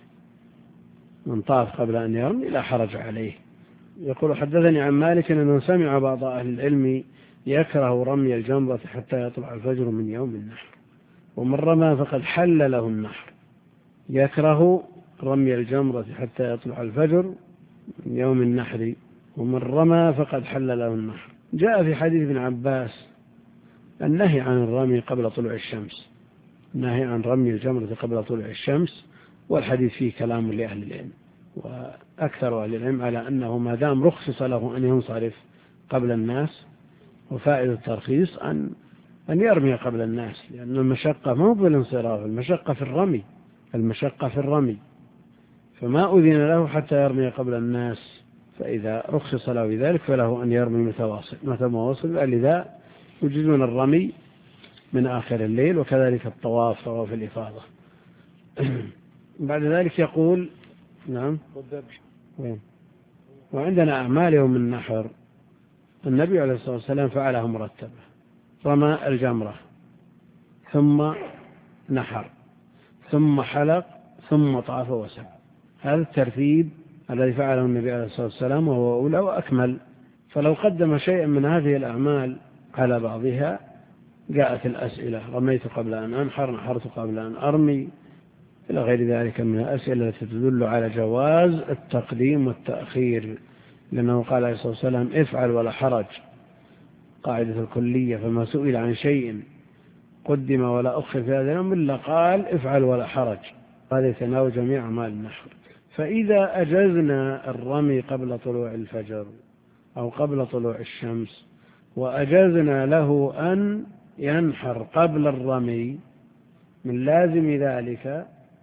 من طاف قبل أن يرمي لا حرج عليه. يقول حدثني عن مالك أنه سمع بعض أهل العلم يكره رمي الجمرة حتى يطلع الفجر من يوم النحر، ومن رمى فقد حل له النحر. يكره رمي الجمرة حتى يطلع الفجر من يوم النحر، ومن رمى فقد حل له النحر. جاء في حديث ابن عباس النهي عن الرمي قبل طلوع الشمس، النهي عن رمي الجمرة قبل طلوع الشمس، والحديث فيه كلام لأهل العلم، وأكثر أهل العلم على أنه ما دام رخص له أن ينصرف قبل الناس، وفائدة الترخيص أن يرمي قبل الناس، لأن المشقة ما هو بالانصراف، المشقة في الرمي، المشقة في الرمي، فما أذن له حتى يرمي قبل الناس. فإذا رخص له ذلك فله أن يرمي متواصل. لذا يجوزون الرمي من آخر الليل، وكذلك الطواف، طواف الإفاضة. بعد ذلك يقول نعم، وعندنا أعمال يوم النحر النبي عليه الصلاة والسلام فعلها مرتبة: رمى الجمرة، ثم نحر، ثم حلق، ثم طاف وسعى. هذا الترتيب الذي فعله النبي عليه الصلاة والسلام، وهو أولى وأكمل. فلو قدم شيئا من هذه الأعمال على بعضها جاءت الأسئلة: رميت قبل أن أنحر، نحرت قبل أن أرمي، إلى غير ذلك من الأسئلة التي تدل على جواز التقديم والتأخير، لأنه قال عليه الصلاة والسلام: افعل ولا حرج، قاعدة الكلية. فما سئل عن شيء قدم ولا أخر في هذا الأمر إلا قال: افعل ولا حرج. هذا يتناول جميع أعمال النحر. فإذا أجزنا الرمي قبل طلوع الفجر أو قبل طلوع الشمس، وأجزنا له أن ينحر قبل الرمي، من لازم ذلك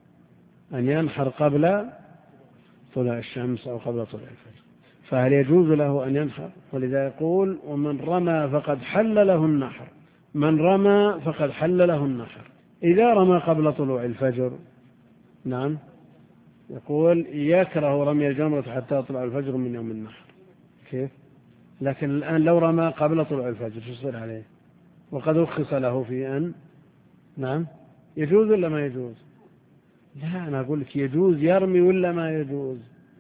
أن ينحر قبل طلوع الشمس أو قبل طلوع الفجر. فهل يجوز له أن ينحر؟ ولذا يقول: ومن رمى فقد حل له النحر. من رمى فقد حل له النحر. إذا رمى قبل طلوع الفجر، نعم، يقول: يكره رمي الجمرة حتى يطلع الفجر من يوم النحر. كيف؟ لكن الآن لو رمى قبل طلوع الفجر شو يصير عليه؟ وقد رخص له في أن، نعم، يجوز ولا ما يجوز؟ لا، أنا أقول لك يجوز يرمي ولا ما يجوز؟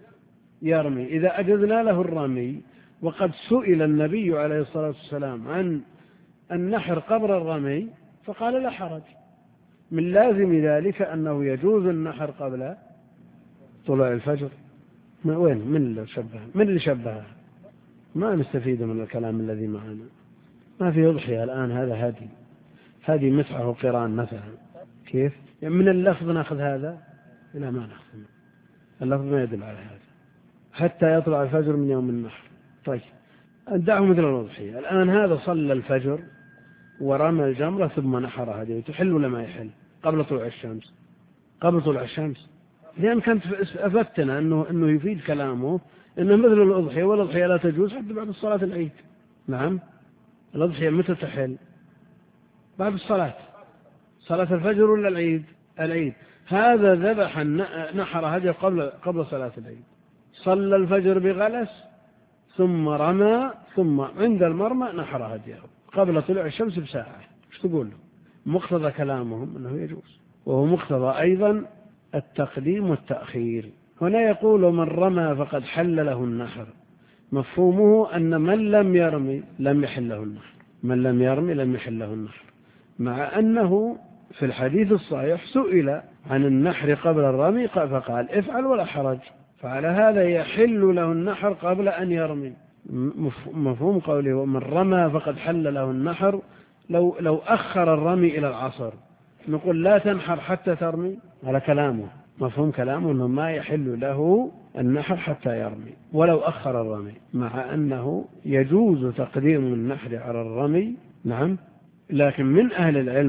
يرمي. إذا أجزنا له الرمي، وقد سئل النبي عليه الصلاة والسلام عن النحر قبل الرمي فقال: لا حرج. من لازم ذلك أنه يجوز النحر قبل طلوع الفجر. وين؟ من اللي شبهها؟ ما نستفيد من الكلام الذي معنا. ما في أضحية الآن، هذا هذه متعة وقران مثلا. كيف؟ يعني من اللفظ نأخذ هذا؟ لا، ما نأخذ. اللفظ ما يدل على هذا. حتى يطلع الفجر من يوم النحر. طيب، دعه مثل الأضحية. الآن هذا صلى الفجر ورمى الجمرة ثم نحر، هذه تحل ولا ما يحل؟ قبل طلوع الشمس. قبل طلوع الشمس لأن كانت أفتنا أنه يفيد كلامه أنه مثل الأضحية، والأضحية لا تجوز حتى بعد الصلاة العيد. نعم، الأضحية متى تحل؟ بعد الصلاة، صلاة الفجر ولا العيد. هذا ذبح نحر هديه قبل صلاة العيد، صلى الفجر بغلس ثم رمى، ثم عند المرمى نحر هديه قبل طلوع الشمس بساعة. ايش تقول؟ مقتضى كلامهم أنه يجوز، وهو مقتضى أيضا التقديم والتأخير. هنا يقول من رمى فقد حل له النحر، مفهومه أن من لم يرمي لم يحل له النحر، من لم يرمي لم يحل له النحر، مع أنه في الحديث الصحيح سئل عن النحر قبل الرمي فقال افعل ولا حرج، فعلى هذا يحل له النحر قبل أن يرمي. مفهوم قوله ومن رمى فقد حل له النحر، لو أخر الرمي إلى العصر نقول لا تنحر حتى ترمي، على كلامه. مفهوم كلامه أنه ما يحل له النحر حتى يرمي ولو أخر الرمي، مع أنه يجوز تقديم النحر على الرمي. نعم، لكن من أهل العلم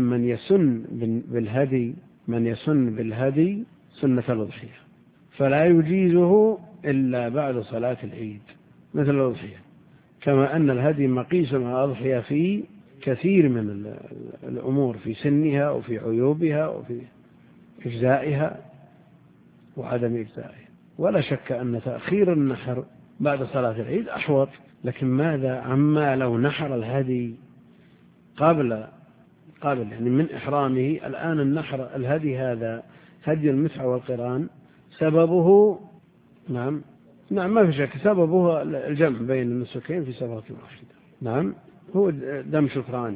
من يسن بالهدي سنة الأضحية، فلا يجيزه إلا بعد صلاة العيد مثل الأضحية، كما أن الهدي مقيس مع الأضحية في كثير من الأمور، في سنها وفي عيوبها وفي إجزائها وعدم إجزائها. ولا شك أن تأخير النحر بعد صلاة العيد أحوط، لكن ماذا عما لو نحر الهدي قبل يعني من إحرامه؟ الآن النحر الهدي هذا هدي المتعة والقران سببه نعم ما في شك سببه الجمع بين النسكين في سفرة واحدة. نعم، هو دم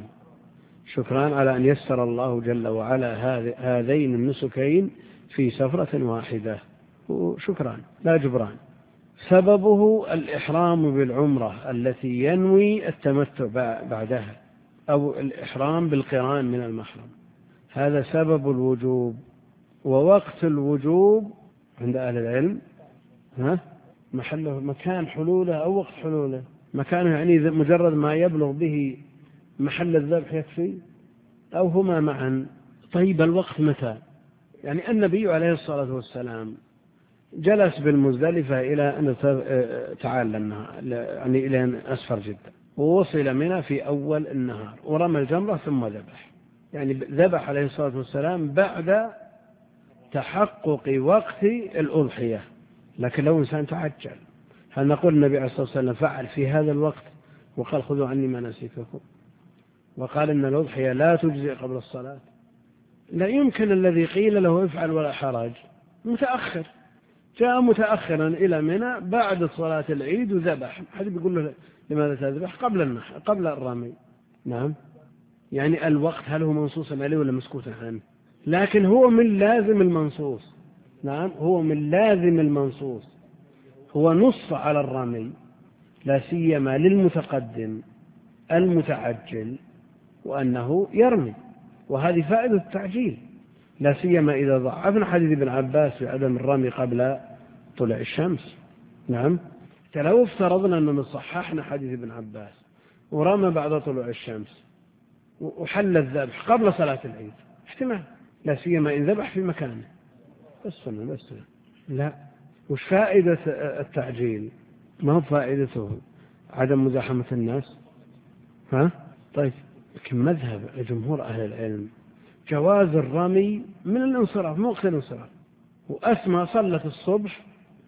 شكران على أن يسر الله جل وعلا هذين النسكين في سفرة واحدة، شكران لا جبران. سببه الإحرام بالعمرة التي ينوي التمتع بعدها، أو الإحرام بالقران من المحرم، هذا سبب الوجوب. ووقت الوجوب عند أهل العلم محله مكان حلوله أو وقت حلوله. مكانه يعني مجرد ما يبلغ به محل الذبح يكفي، أو هما معا. طيب الوقت متى؟ يعني النبي عليه الصلاة والسلام جلس بالمزدلفة إلى أن تعالى النهار، يعني إلى أن أسفر جدا، ووصل منها في أول النهار ورمى الجمرة ثم ذبح. يعني ذبح عليه الصلاة والسلام بعد تحقق وقت الأضحية. لكن لو إنسان تعجل، هل نقول النبي عليه الصلاة والسلام فعل في هذا الوقت وقال خذوا عني مناسككم، وقال إن الأضحية لا تجزئ قبل الصلاة؟ لا يمكن. الذي قيل له افعل ولا حرج متأخر، جاء متأخرا إلى منى بعد صلاة العيد وذبح. حد بيقول له لماذا تذبح قبل الرمي؟ نعم، يعني الوقت هل هو منصوص عليه ولا مسكوت عنه؟ لكن هو من لازم المنصوص. نعم، هو من لازم المنصوص، هو نص على الرمي، لا سيما للمتقدم المتعجل، وأنه يرمي، وهذه فائدة التعجيل، لا سيما إذا ضعفنا حديث ابن عباس في عدم الرمي قبل طلوع الشمس. نعم، لو افترضنا أننا صححنا حديث ابن عباس ورمى بعد طلوع الشمس وحل الذبح قبل صلاة العيد، احتمال، لا سيما إن ذبح في مكانه. بس لا، وش فائدة التعجيل؟ ما هو فائدته عدم مزاحمة الناس؟ طيب، لكن مذهب جمهور أهل العلم جواز الرمي من الانصراف، من وقت الانصراف. وأسمى صلت الصبح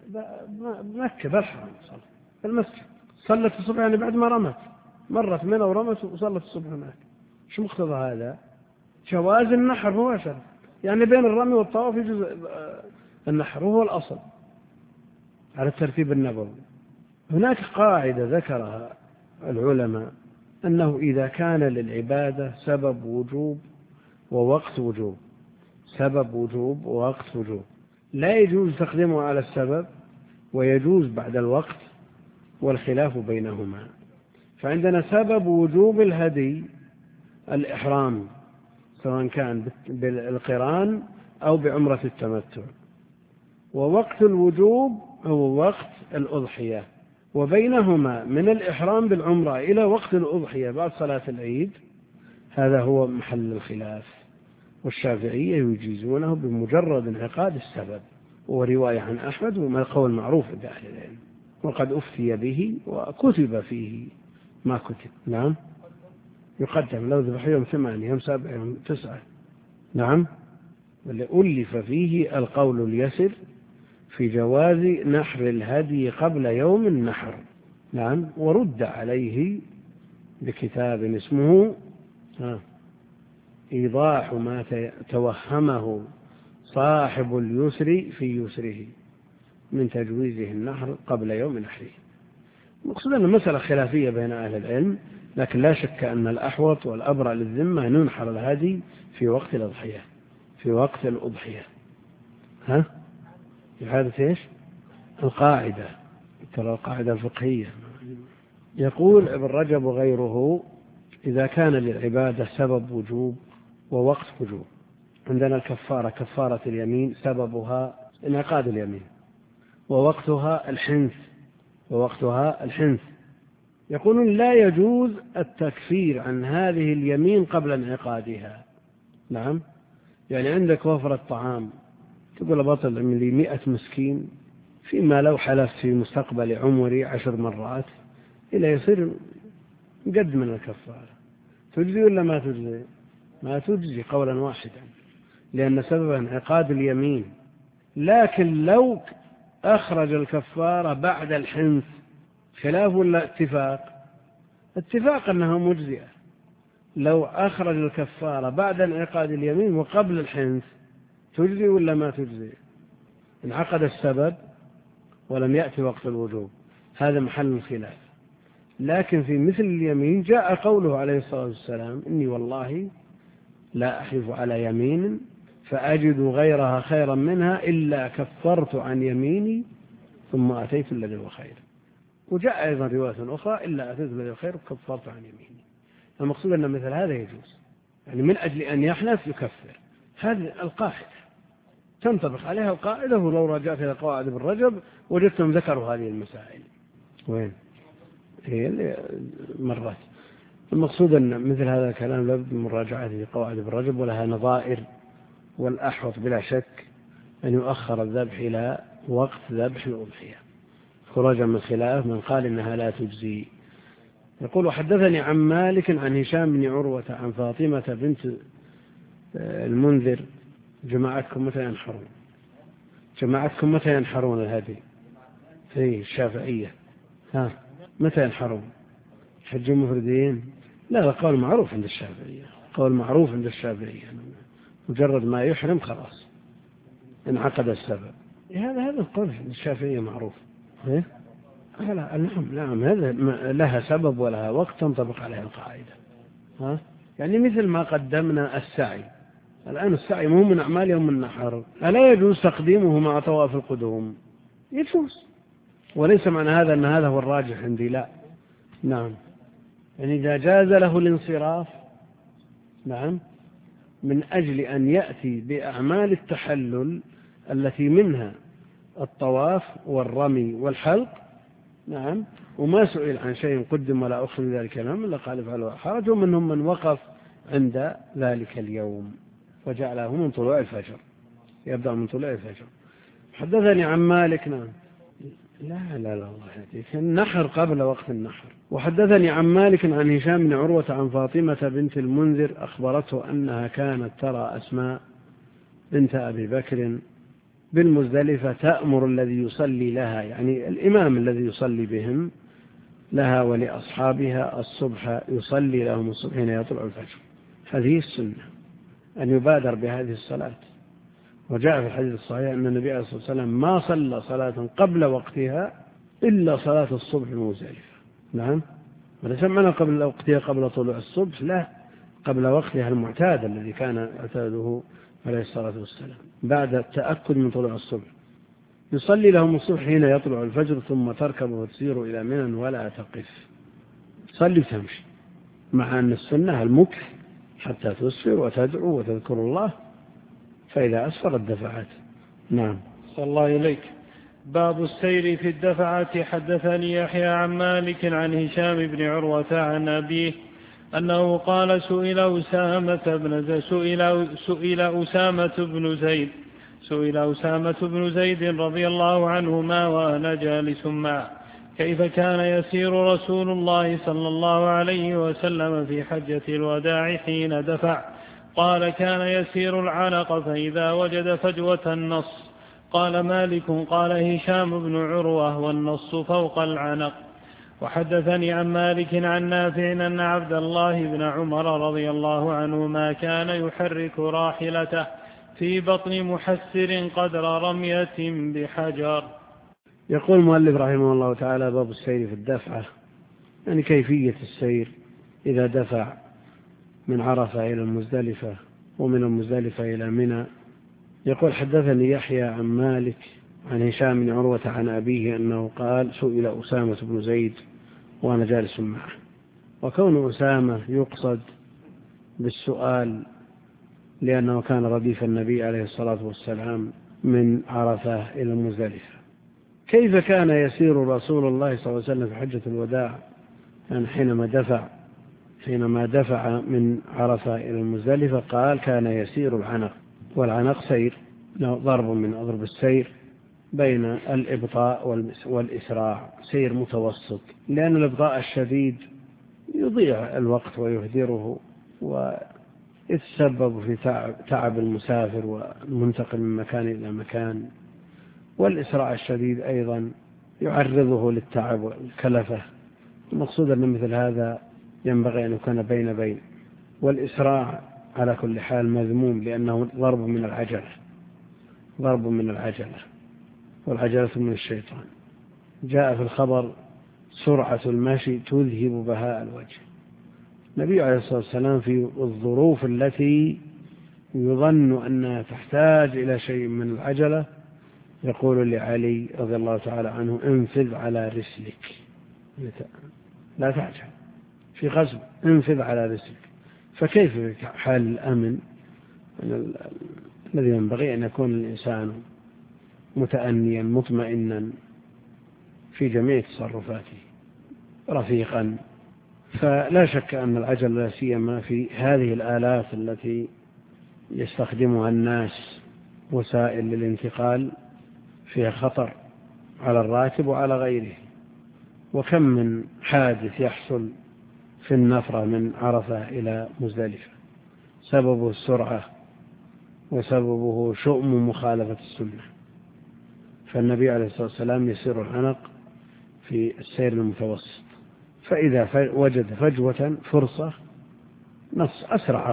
بمكة بالحرم، في المسجد صلت الصبح، يعني بعد ما رمت مرت منها ورمت وصلت الصبح هناك. شو مقتضى هذا؟ جواز النحر مباشرة، يعني بين الرمي والطواف يجوز النحر، وهو الأصل على الترتيب النبوي. هناك قاعدة ذكرها العلماء أنه إذا كان للعبادة سبب وجوب ووقت وجوب، سبب وجوب ووقت وجوب، لا يجوز تقديمه على السبب ويجوز بعد الوقت، والخلاف بينهما. فعندنا سبب وجوب الهدي الإحرام، سواء كان بالقران أو بعمرة التمتع، ووقت الوجوب هو وقت الأضحية، وبينهما من الإحرام بالعمرة إلى وقت الأضحية بعد صلاة العيد هذا هو محل الخلاف. والشافعية يجيزونه بمجرد انعقاد السبب، ورواية عن أحمد، وما قول معروف عند أهل العلم، وقد أفتي به وكتب فيه ما كتب. نعم يقدم لو ذبح يوم 8 يوم 7 يوم 9. نعم واللي ألف فيه القول اليسر في جواز نحر الهدي قبل يوم النحر. نعم ورد عليه بكتاب اسمه إيضاح ما توهمه صاحب اليسر في يسره من تجويزه النحر قبل يوم نحره. مقصود أن المسألة خلافية بين أهل العلم، لكن لا شك أن الأحوط والأبرأ للذمة أن ينحر الهدي في وقت الأضحية، في وقت الأضحية. في هذا إيش القاعدة، ترى القاعدة الفقهية. يقول ابن رجب وغيره: إذا كان للعبادة سبب وجوب ووقت وجوب. عندنا الكفارة كفارة اليمين سببها انعقاد اليمين، ووقتها الحنث. يقولون لا يجوز التكفير عن هذه اليمين قبل انعقادها. نعم يعني عندك وفرة طعام، تقول بطل من لي 100 مسكين، فيما لو حلفت في مستقبل عمري 10 مرات إلى يصير قد من الكفارة. تجزي ولا ما تجزي؟ ما تجزي قولا واحدا، لأن سبب انعقاد اليمين. لكن لو أخرج الكفارة بعد الحنث، خلاف ولا اتفاق أنها مجزئة. لو أخرج الكفارة بعد انعقاد اليمين وقبل الحنث تجزي ولا ما تجزي؟ انعقد السبب ولم يأتي وقت الوجوب، هذا محل الخلاف. لكن في مثل اليمين جاء قوله عليه الصلاة والسلام: إني والله لا أحلف على يمين فأجد غيرها خيرا منها إلا كفرت عن يميني ثم أتيت الذي هو خير. وجاء أيضا رواية أخرى: إلا أتيت الذي هو خير كفرت عن يميني. المقصود أن مثل هذا يجوز، يعني من أجل أن يحلف يكفر. هذه القاعدة تنطبق عليها القاعدة. ولو رجعت إلى قواعد ابن رجب وجدتم ذكروا هذه المسائل. وين هي اللي مرات. المقصود أن مثل هذا الكلام لابد من مراجعته في قواعد ابن رجب، ولها نظائر. والأحوط بلا شك أن يؤخر الذبح إلى وقت ذبح الأضحية، خروجا من خلاف من قال إنها لا تجزي. يقول: حدثني عن مالك عن هشام بن عروة عن فاطمة بنت المنذر: جماعتكم متى ينحرون الهدي؟ في الشافعية متى ينحرون؟ حج مفردين؟ لا، قول معروف عند الشافعية، مجرد ما يحرم خلاص انعقد السبب. هذا القول عند الشافعية معروف. نعم هذا لها سبب ولها وقت تنطبق عليها القاعدة. يعني مثل ما قدمنا السعي، الآن السعي مو من أعمال يوم النحر، ألا يجوز تقديمه مع طواف القدوم؟ يجوز، وليس معنى هذا أن هذا هو الراجح عندي، لا. نعم يعني إذا جاز له الانصراف، نعم، من أجل أن يأتي بأعمال التحلل التي منها الطواف والرمي والحلق، نعم، وما سئل عن شيء قدم ولا أخر ذلك الكلام إلا قال فعله حرج. ومنهم من وقف عند ذلك اليوم وجعله من طلوع الفجر، يبدأ من طلوع الفجر. حدثني عن مالك. نعم لا الله يهديك، النحر قبل وقت النحر. وحدثني عن مالك عن هشام بن عروة عن فاطمة بنت المنذر أخبرته أنها كانت ترى أسماء بنت أبي بكر بالمزدلفة تأمر الذي يصلي لها، يعني الإمام الذي يصلي بهم، لها ولأصحابها الصبح، يصلي لهم الصبح حين يطلع الفجر. هذه السنة أن يبادر بهذه الصلاة. وجاء في الحديث الصحيح أن النبي عليه الصلاة والسلام ما صلى صلاة قبل وقتها إلا صلاة الصبح المزدلفة. نعم، وليس معنى قبل وقتها قبل طلوع الصبح، لا، قبل وقتها المعتاد الذي كان اعتاده عليه الصلاة والسلام، بعد التأكد من طلوع الصبح. يصلي لهم الصبح حين يطلع الفجر، ثم تركب وتسير إلى منى ولا تقف، صلي وتمشي، مع أن السنة المكث حتى تسفر وتدعو وتذكر الله، فإذا أسفر الدفعات. نعم. صلى الله إليك. باب السير في الدفعة. حدثني يحيى عن مالك عن هشام بن عروة عن أبيه أنه قال: سئل أسامة بن زيد سئل أسامة بن زيد رضي الله عنهما وأنا جالس معه كيف كان يسير رسول الله صلى الله عليه وسلم في حجة الوداع حين دفع؟ قال كان يسير العنق فإذا وجد فجوة النص. قال مالك قال هشام بن عروة والنص فوق العنق. وحدثني عن مالك عن نافع أن عبد الله بن عمر رضي الله عنهما كان يحرك راحلته في بطن محسر قدر رمية بحجر. يقول المؤلف رحمه الله تعالى: باب السير في الدفعة، يعني كيفية السير إذا دفع من عرفة إلى المزدلفة ومن المزدلفة إلى منى. يقول: حدثني يحيى عن مالك عن هشام بن عروة عن أبيه أنه قال: سئل أسامة بن زيد وأنا جالس معه. وكون أسامة يقصد بالسؤال لأنه كان رديف النبي عليه الصلاة والسلام من عرفة إلى المزدلفة. كيف كان يسير رسول الله صلى الله عليه وسلم في حجة الوداع؟ يعني حينما دفع من عرفة إلى المزدلفة قال: كان يسير العنق. والعنق سير، ضرب من أضرب السير بين الإبطاء والإسراع، سير متوسط، لأن الإبطاء الشديد يضيع الوقت ويهدره ويتسبب في تعب المسافر والمنتقل من مكان إلى مكان، والإسراع الشديد أيضا يعرضه للتعب والكلفة. المقصود أن مثل هذا ينبغي أن يكون بين، والإسراع على كل حال مذموم لأنه ضرب من العجلة، والعجلة من الشيطان. جاء في الخبر: سرعة المشي تذهب بهاء الوجه. النبي عليه الصلاة والسلام في الظروف التي يظن أنها تحتاج إلى شيء من العجلة يقول لعلي رضي الله تعالى عنه: انفذ على رسلك، لا تعجل في غزو، انفذ على رسلك. فكيف في حال الأمن الذي ينبغي أن يكون الإنسان متأنيا مطمئنا في جميع تصرفاته رفيقا؟ فلا شك أن العجل لا سيما في هذه الآلات التي يستخدمها الناس وسائل للانتقال فيها خطر على الراكب وعلى غيره. وكم من حادث يحصل في النفرة من عرفة إلى مزدلفة سببه السرعة وسببه شؤم مخالفة السنة. فالنبي عليه الصلاة والسلام يسير العنق في السير المتوسط، فإذا وجد فجوة فرصة نص أسرع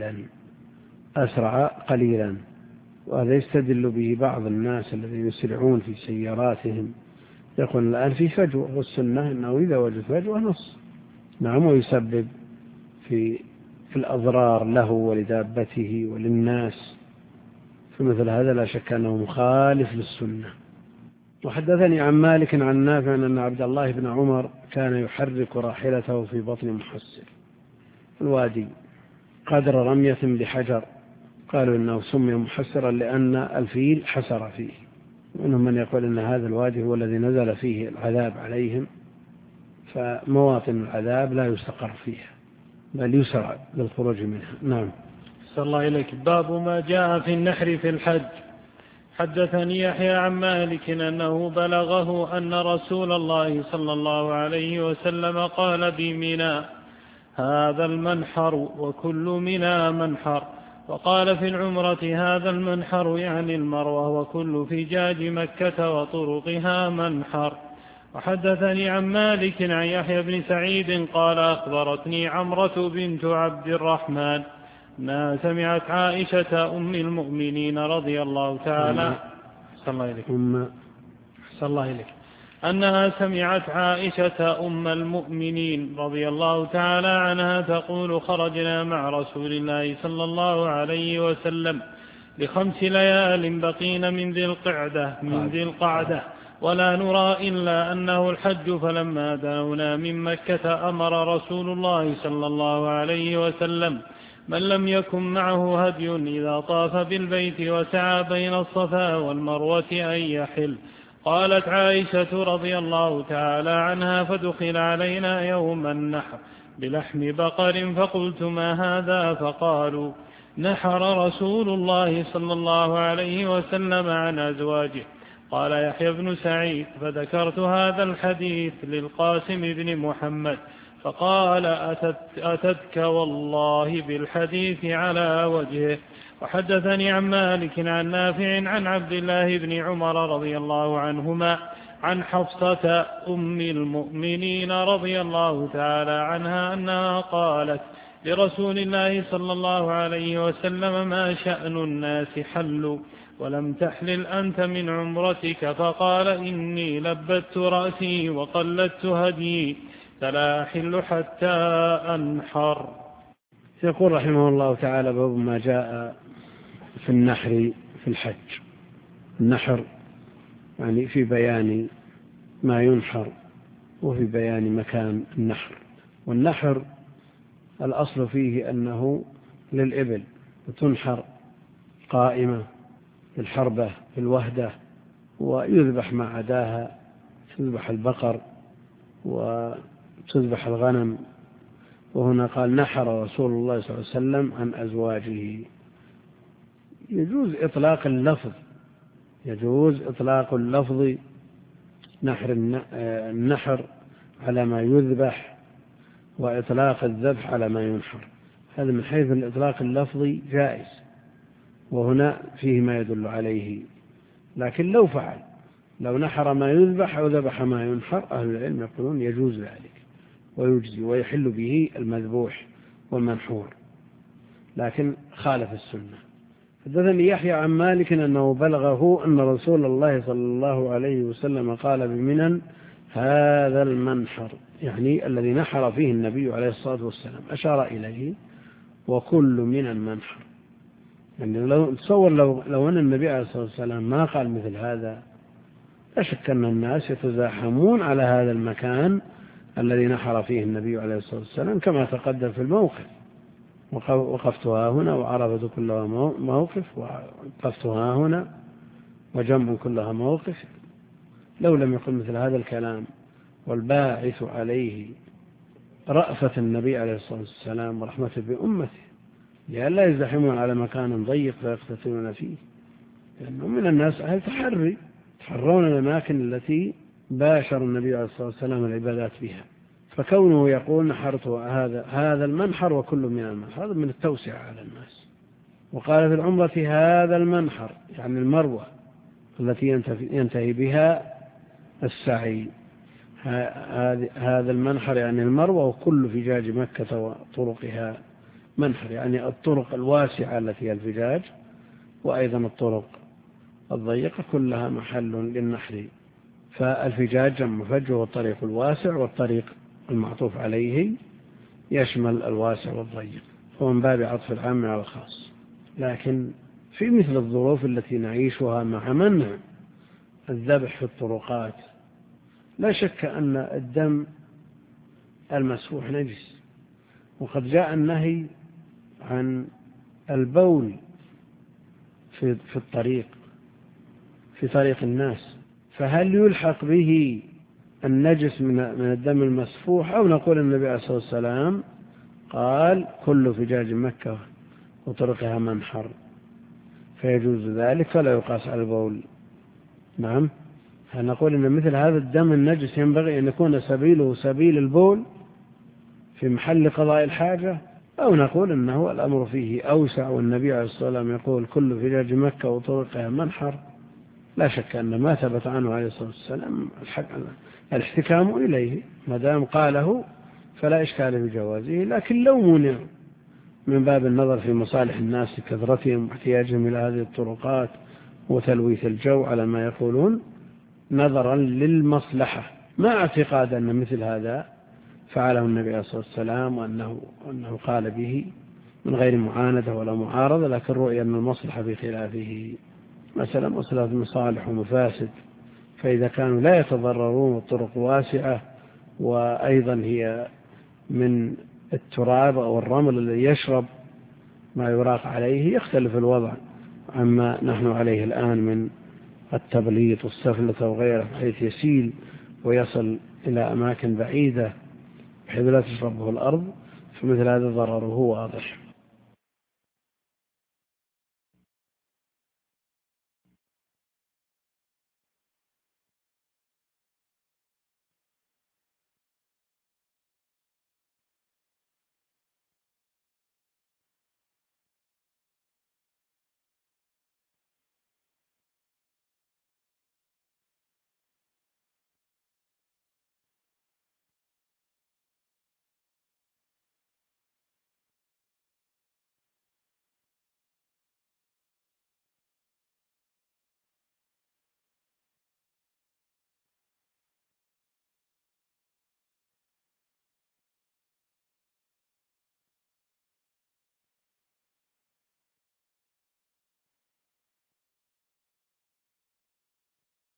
قليلا. وهذا يستدل به بعض الناس الذين يسرعون في سياراتهم، يقول الآن في فجوة، والسنة أنه إذا وجد فجوة نص، نعم، ويسبب في الأضرار له ولدابته وللناس. فمثل هذا لا شك أنه مخالف للسنة. وحدثني عن مالك عن نافع أن عبد الله بن عمر كان يحرك راحلته في بطن محسر الوادي قدر رمية بحجر. قالوا إنه سمي محسرا لأن الفيل حسر فيه. ومنهم من يقول إن هذا الوادي هو الذي نزل فيه العذاب عليهم، فمواطن العذاب لا يستقر فيها بل يسرع للخروج منها. نعم. صلى الله إليك. باب ما جاء في النحر في الحج. حدثني يحيى عن مالك أنه بلغه أن رسول الله صلى الله عليه وسلم قال بمنى: هذا المنحر وكل منى منحر. وقال في العمرة: هذا المنحر يعني المروة، وكل فجاج مكة وطرقها منحر. وحدثني عن مالك عن يحيى بن سعيد قال: أخبرتني عمرة بنت عبد الرحمن أنها سمعت عائشة أم المؤمنين رضي الله تعالى أنها سمعت عائشة أم المؤمنين رضي الله تعالى عنها تقول: خرجنا مع رسول الله صلى الله عليه وسلم ل5 ليال بقين من ذي القعدة ولا نرى إلا أنه الحج. فلما دنونا من مكة أمر رسول الله صلى الله عليه وسلم من لم يكن معه هدي إذا طاف بالبيت وسعى بين الصفا والمروة أن يحل. قالت عائشة رضي الله تعالى عنها: فدخل علينا يوم النحر بلحم بقر، فقلت: ما هذا؟ فقالوا: نحر رسول الله صلى الله عليه وسلم عن أزواجه. قال يحيى بن سعيد: فذكرت هذا الحديث للقاسم بن محمد فقال: أتتك والله بالحديث على وجهه. وحدثني عن مالك عن نافع عن عبد الله بن عمر رضي الله عنهما عن حفصة أم المؤمنين رضي الله تعالى عنها أنها قالت لرسول الله صلى الله عليه وسلم: ما شأن الناس حلوا ولم تحلل أنت من عمرتك؟ فقال: إني لبت رأسي وقلدت هدي فلا أحل حتى أنحر. يقول رحمه الله تعالى: باب ما جاء في النحر في الحج. النحر يعني في بيان ما ينحر وفي بيان مكان النحر. والنحر الأصل فيه أنه للإبل، وتنحر قائمة في الحربة في الوهدة، ويذبح ما عداها، تذبح البقر وتذبح الغنم. وهنا قال: نحر رسول الله صلى الله عليه وسلم عن أزواجه. يجوز إطلاق اللفظ، يجوز إطلاق اللفظ نحر النحر على ما يذبح، وإطلاق الذبح على ما ينحر. هذا من حيث الإطلاق اللفظي جائز، وهنا فيه ما يدل عليه. لكن لو فعل، لو نحر ما يذبح أو ذبح ما ينحر، أهل العلم يقولون يجوز ذلك ويجزي ويحل به المذبوح والمنحور، لكن خالف السنة. حدثني يحيى عن مالك أنه بلغه أن رسول الله صلى الله عليه وسلم قال بمنى: هذا المنحر، يعني الذي نحر فيه النبي عليه الصلاة والسلام، أشار إليه: وكل من المنحر. يعني لو تصور لو أن النبي عليه الصلاة والسلام ما قال مثل هذا، لا شك أن الناس يتزاحمون على هذا المكان الذي نحر فيه النبي عليه الصلاة والسلام، كما تقدم في الموقف: وقفتها هنا وعرفة كلها موقف، وقفتها هنا وجنب كلها موقف. لو لم يقل مثل هذا الكلام والباعث عليه رأفة النبي عليه الصلاة والسلام ورحمته بأمته، لئلا يزدحمون على مكان ضيق فيقتتلون فيه، لأنه من الناس أهل تحري، يتحرون الأماكن التي باشر النبي عليه الصلاة والسلام العبادات بها. فكونه يقول: نحرت هذا المنحر وكل من المنحر، هذا من التوسعة على الناس. وقال في العمرة: هذا المنحر، يعني المروة التي ينتهي بها السعي. هذا المنحر يعني المروة، وكل فجاج مكة وطرقها منحر، يعني الطرق الواسعة التي هي الفجاج، وأيضا الطرق الضيقة كلها محل للنحر. فالفجاج جمع فج، هو الطريق الواسع، والطريق المعطوف عليه يشمل الواسع والضيق، ومن باب عطف العام على الخاص. لكن في مثل الظروف التي نعيشها مع منع الذبح في الطرقات، لا شك أن الدم المسفوح نجس، وقد جاء النهي عن البول في الطريق، في طريق الناس. فهل يلحق به النجس من الدم المسفوح، أو نقول النبي عليه الصلاة والسلام قال: كل فجاج مكة وطرقها منحر، فيجوز ذلك فلا يقاس على البول؟ نعم، نقول إن مثل هذا الدم النجس ينبغي أن يكون سبيله سبيل البول في محل قضاء الحاجة، أو نقول إنه الأمر فيه أوسع، والنبي عليه الصلاة والسلام يقول: كل فجاج مكة وطرقها منحر. لا شك أن ما ثبت عنه عليه الصلاة والسلام الاحتكام إليه، ما دام قاله فلا إشكال بجوازه. لكن لو منع من باب النظر في مصالح الناس كثرتهم واحتياجهم إلى هذه الطرقات وتلويث الجو على ما يقولون، نظرا للمصلحة، مع اعتقاد أن مثل هذا فعله النبي عليه الصلاة والسلام، وأنه قال به من غير معاندة ولا معارضة، لكن رؤية أن المصلحة بخلافه، مثلا مصلحة مصالح ومفاسد. فإذا كانوا لا يتضررون والطرق واسعة، وأيضا هي من التراب أو الرمل الذي يشرب ما يراق عليه، يختلف الوضع عما نحن عليه الآن من التبليط والسفلة وغيره، بحيث يسيل ويصل إلى أماكن بعيدة بحيث لا تشربه الأرض. فمثل هذا ضرره واضح.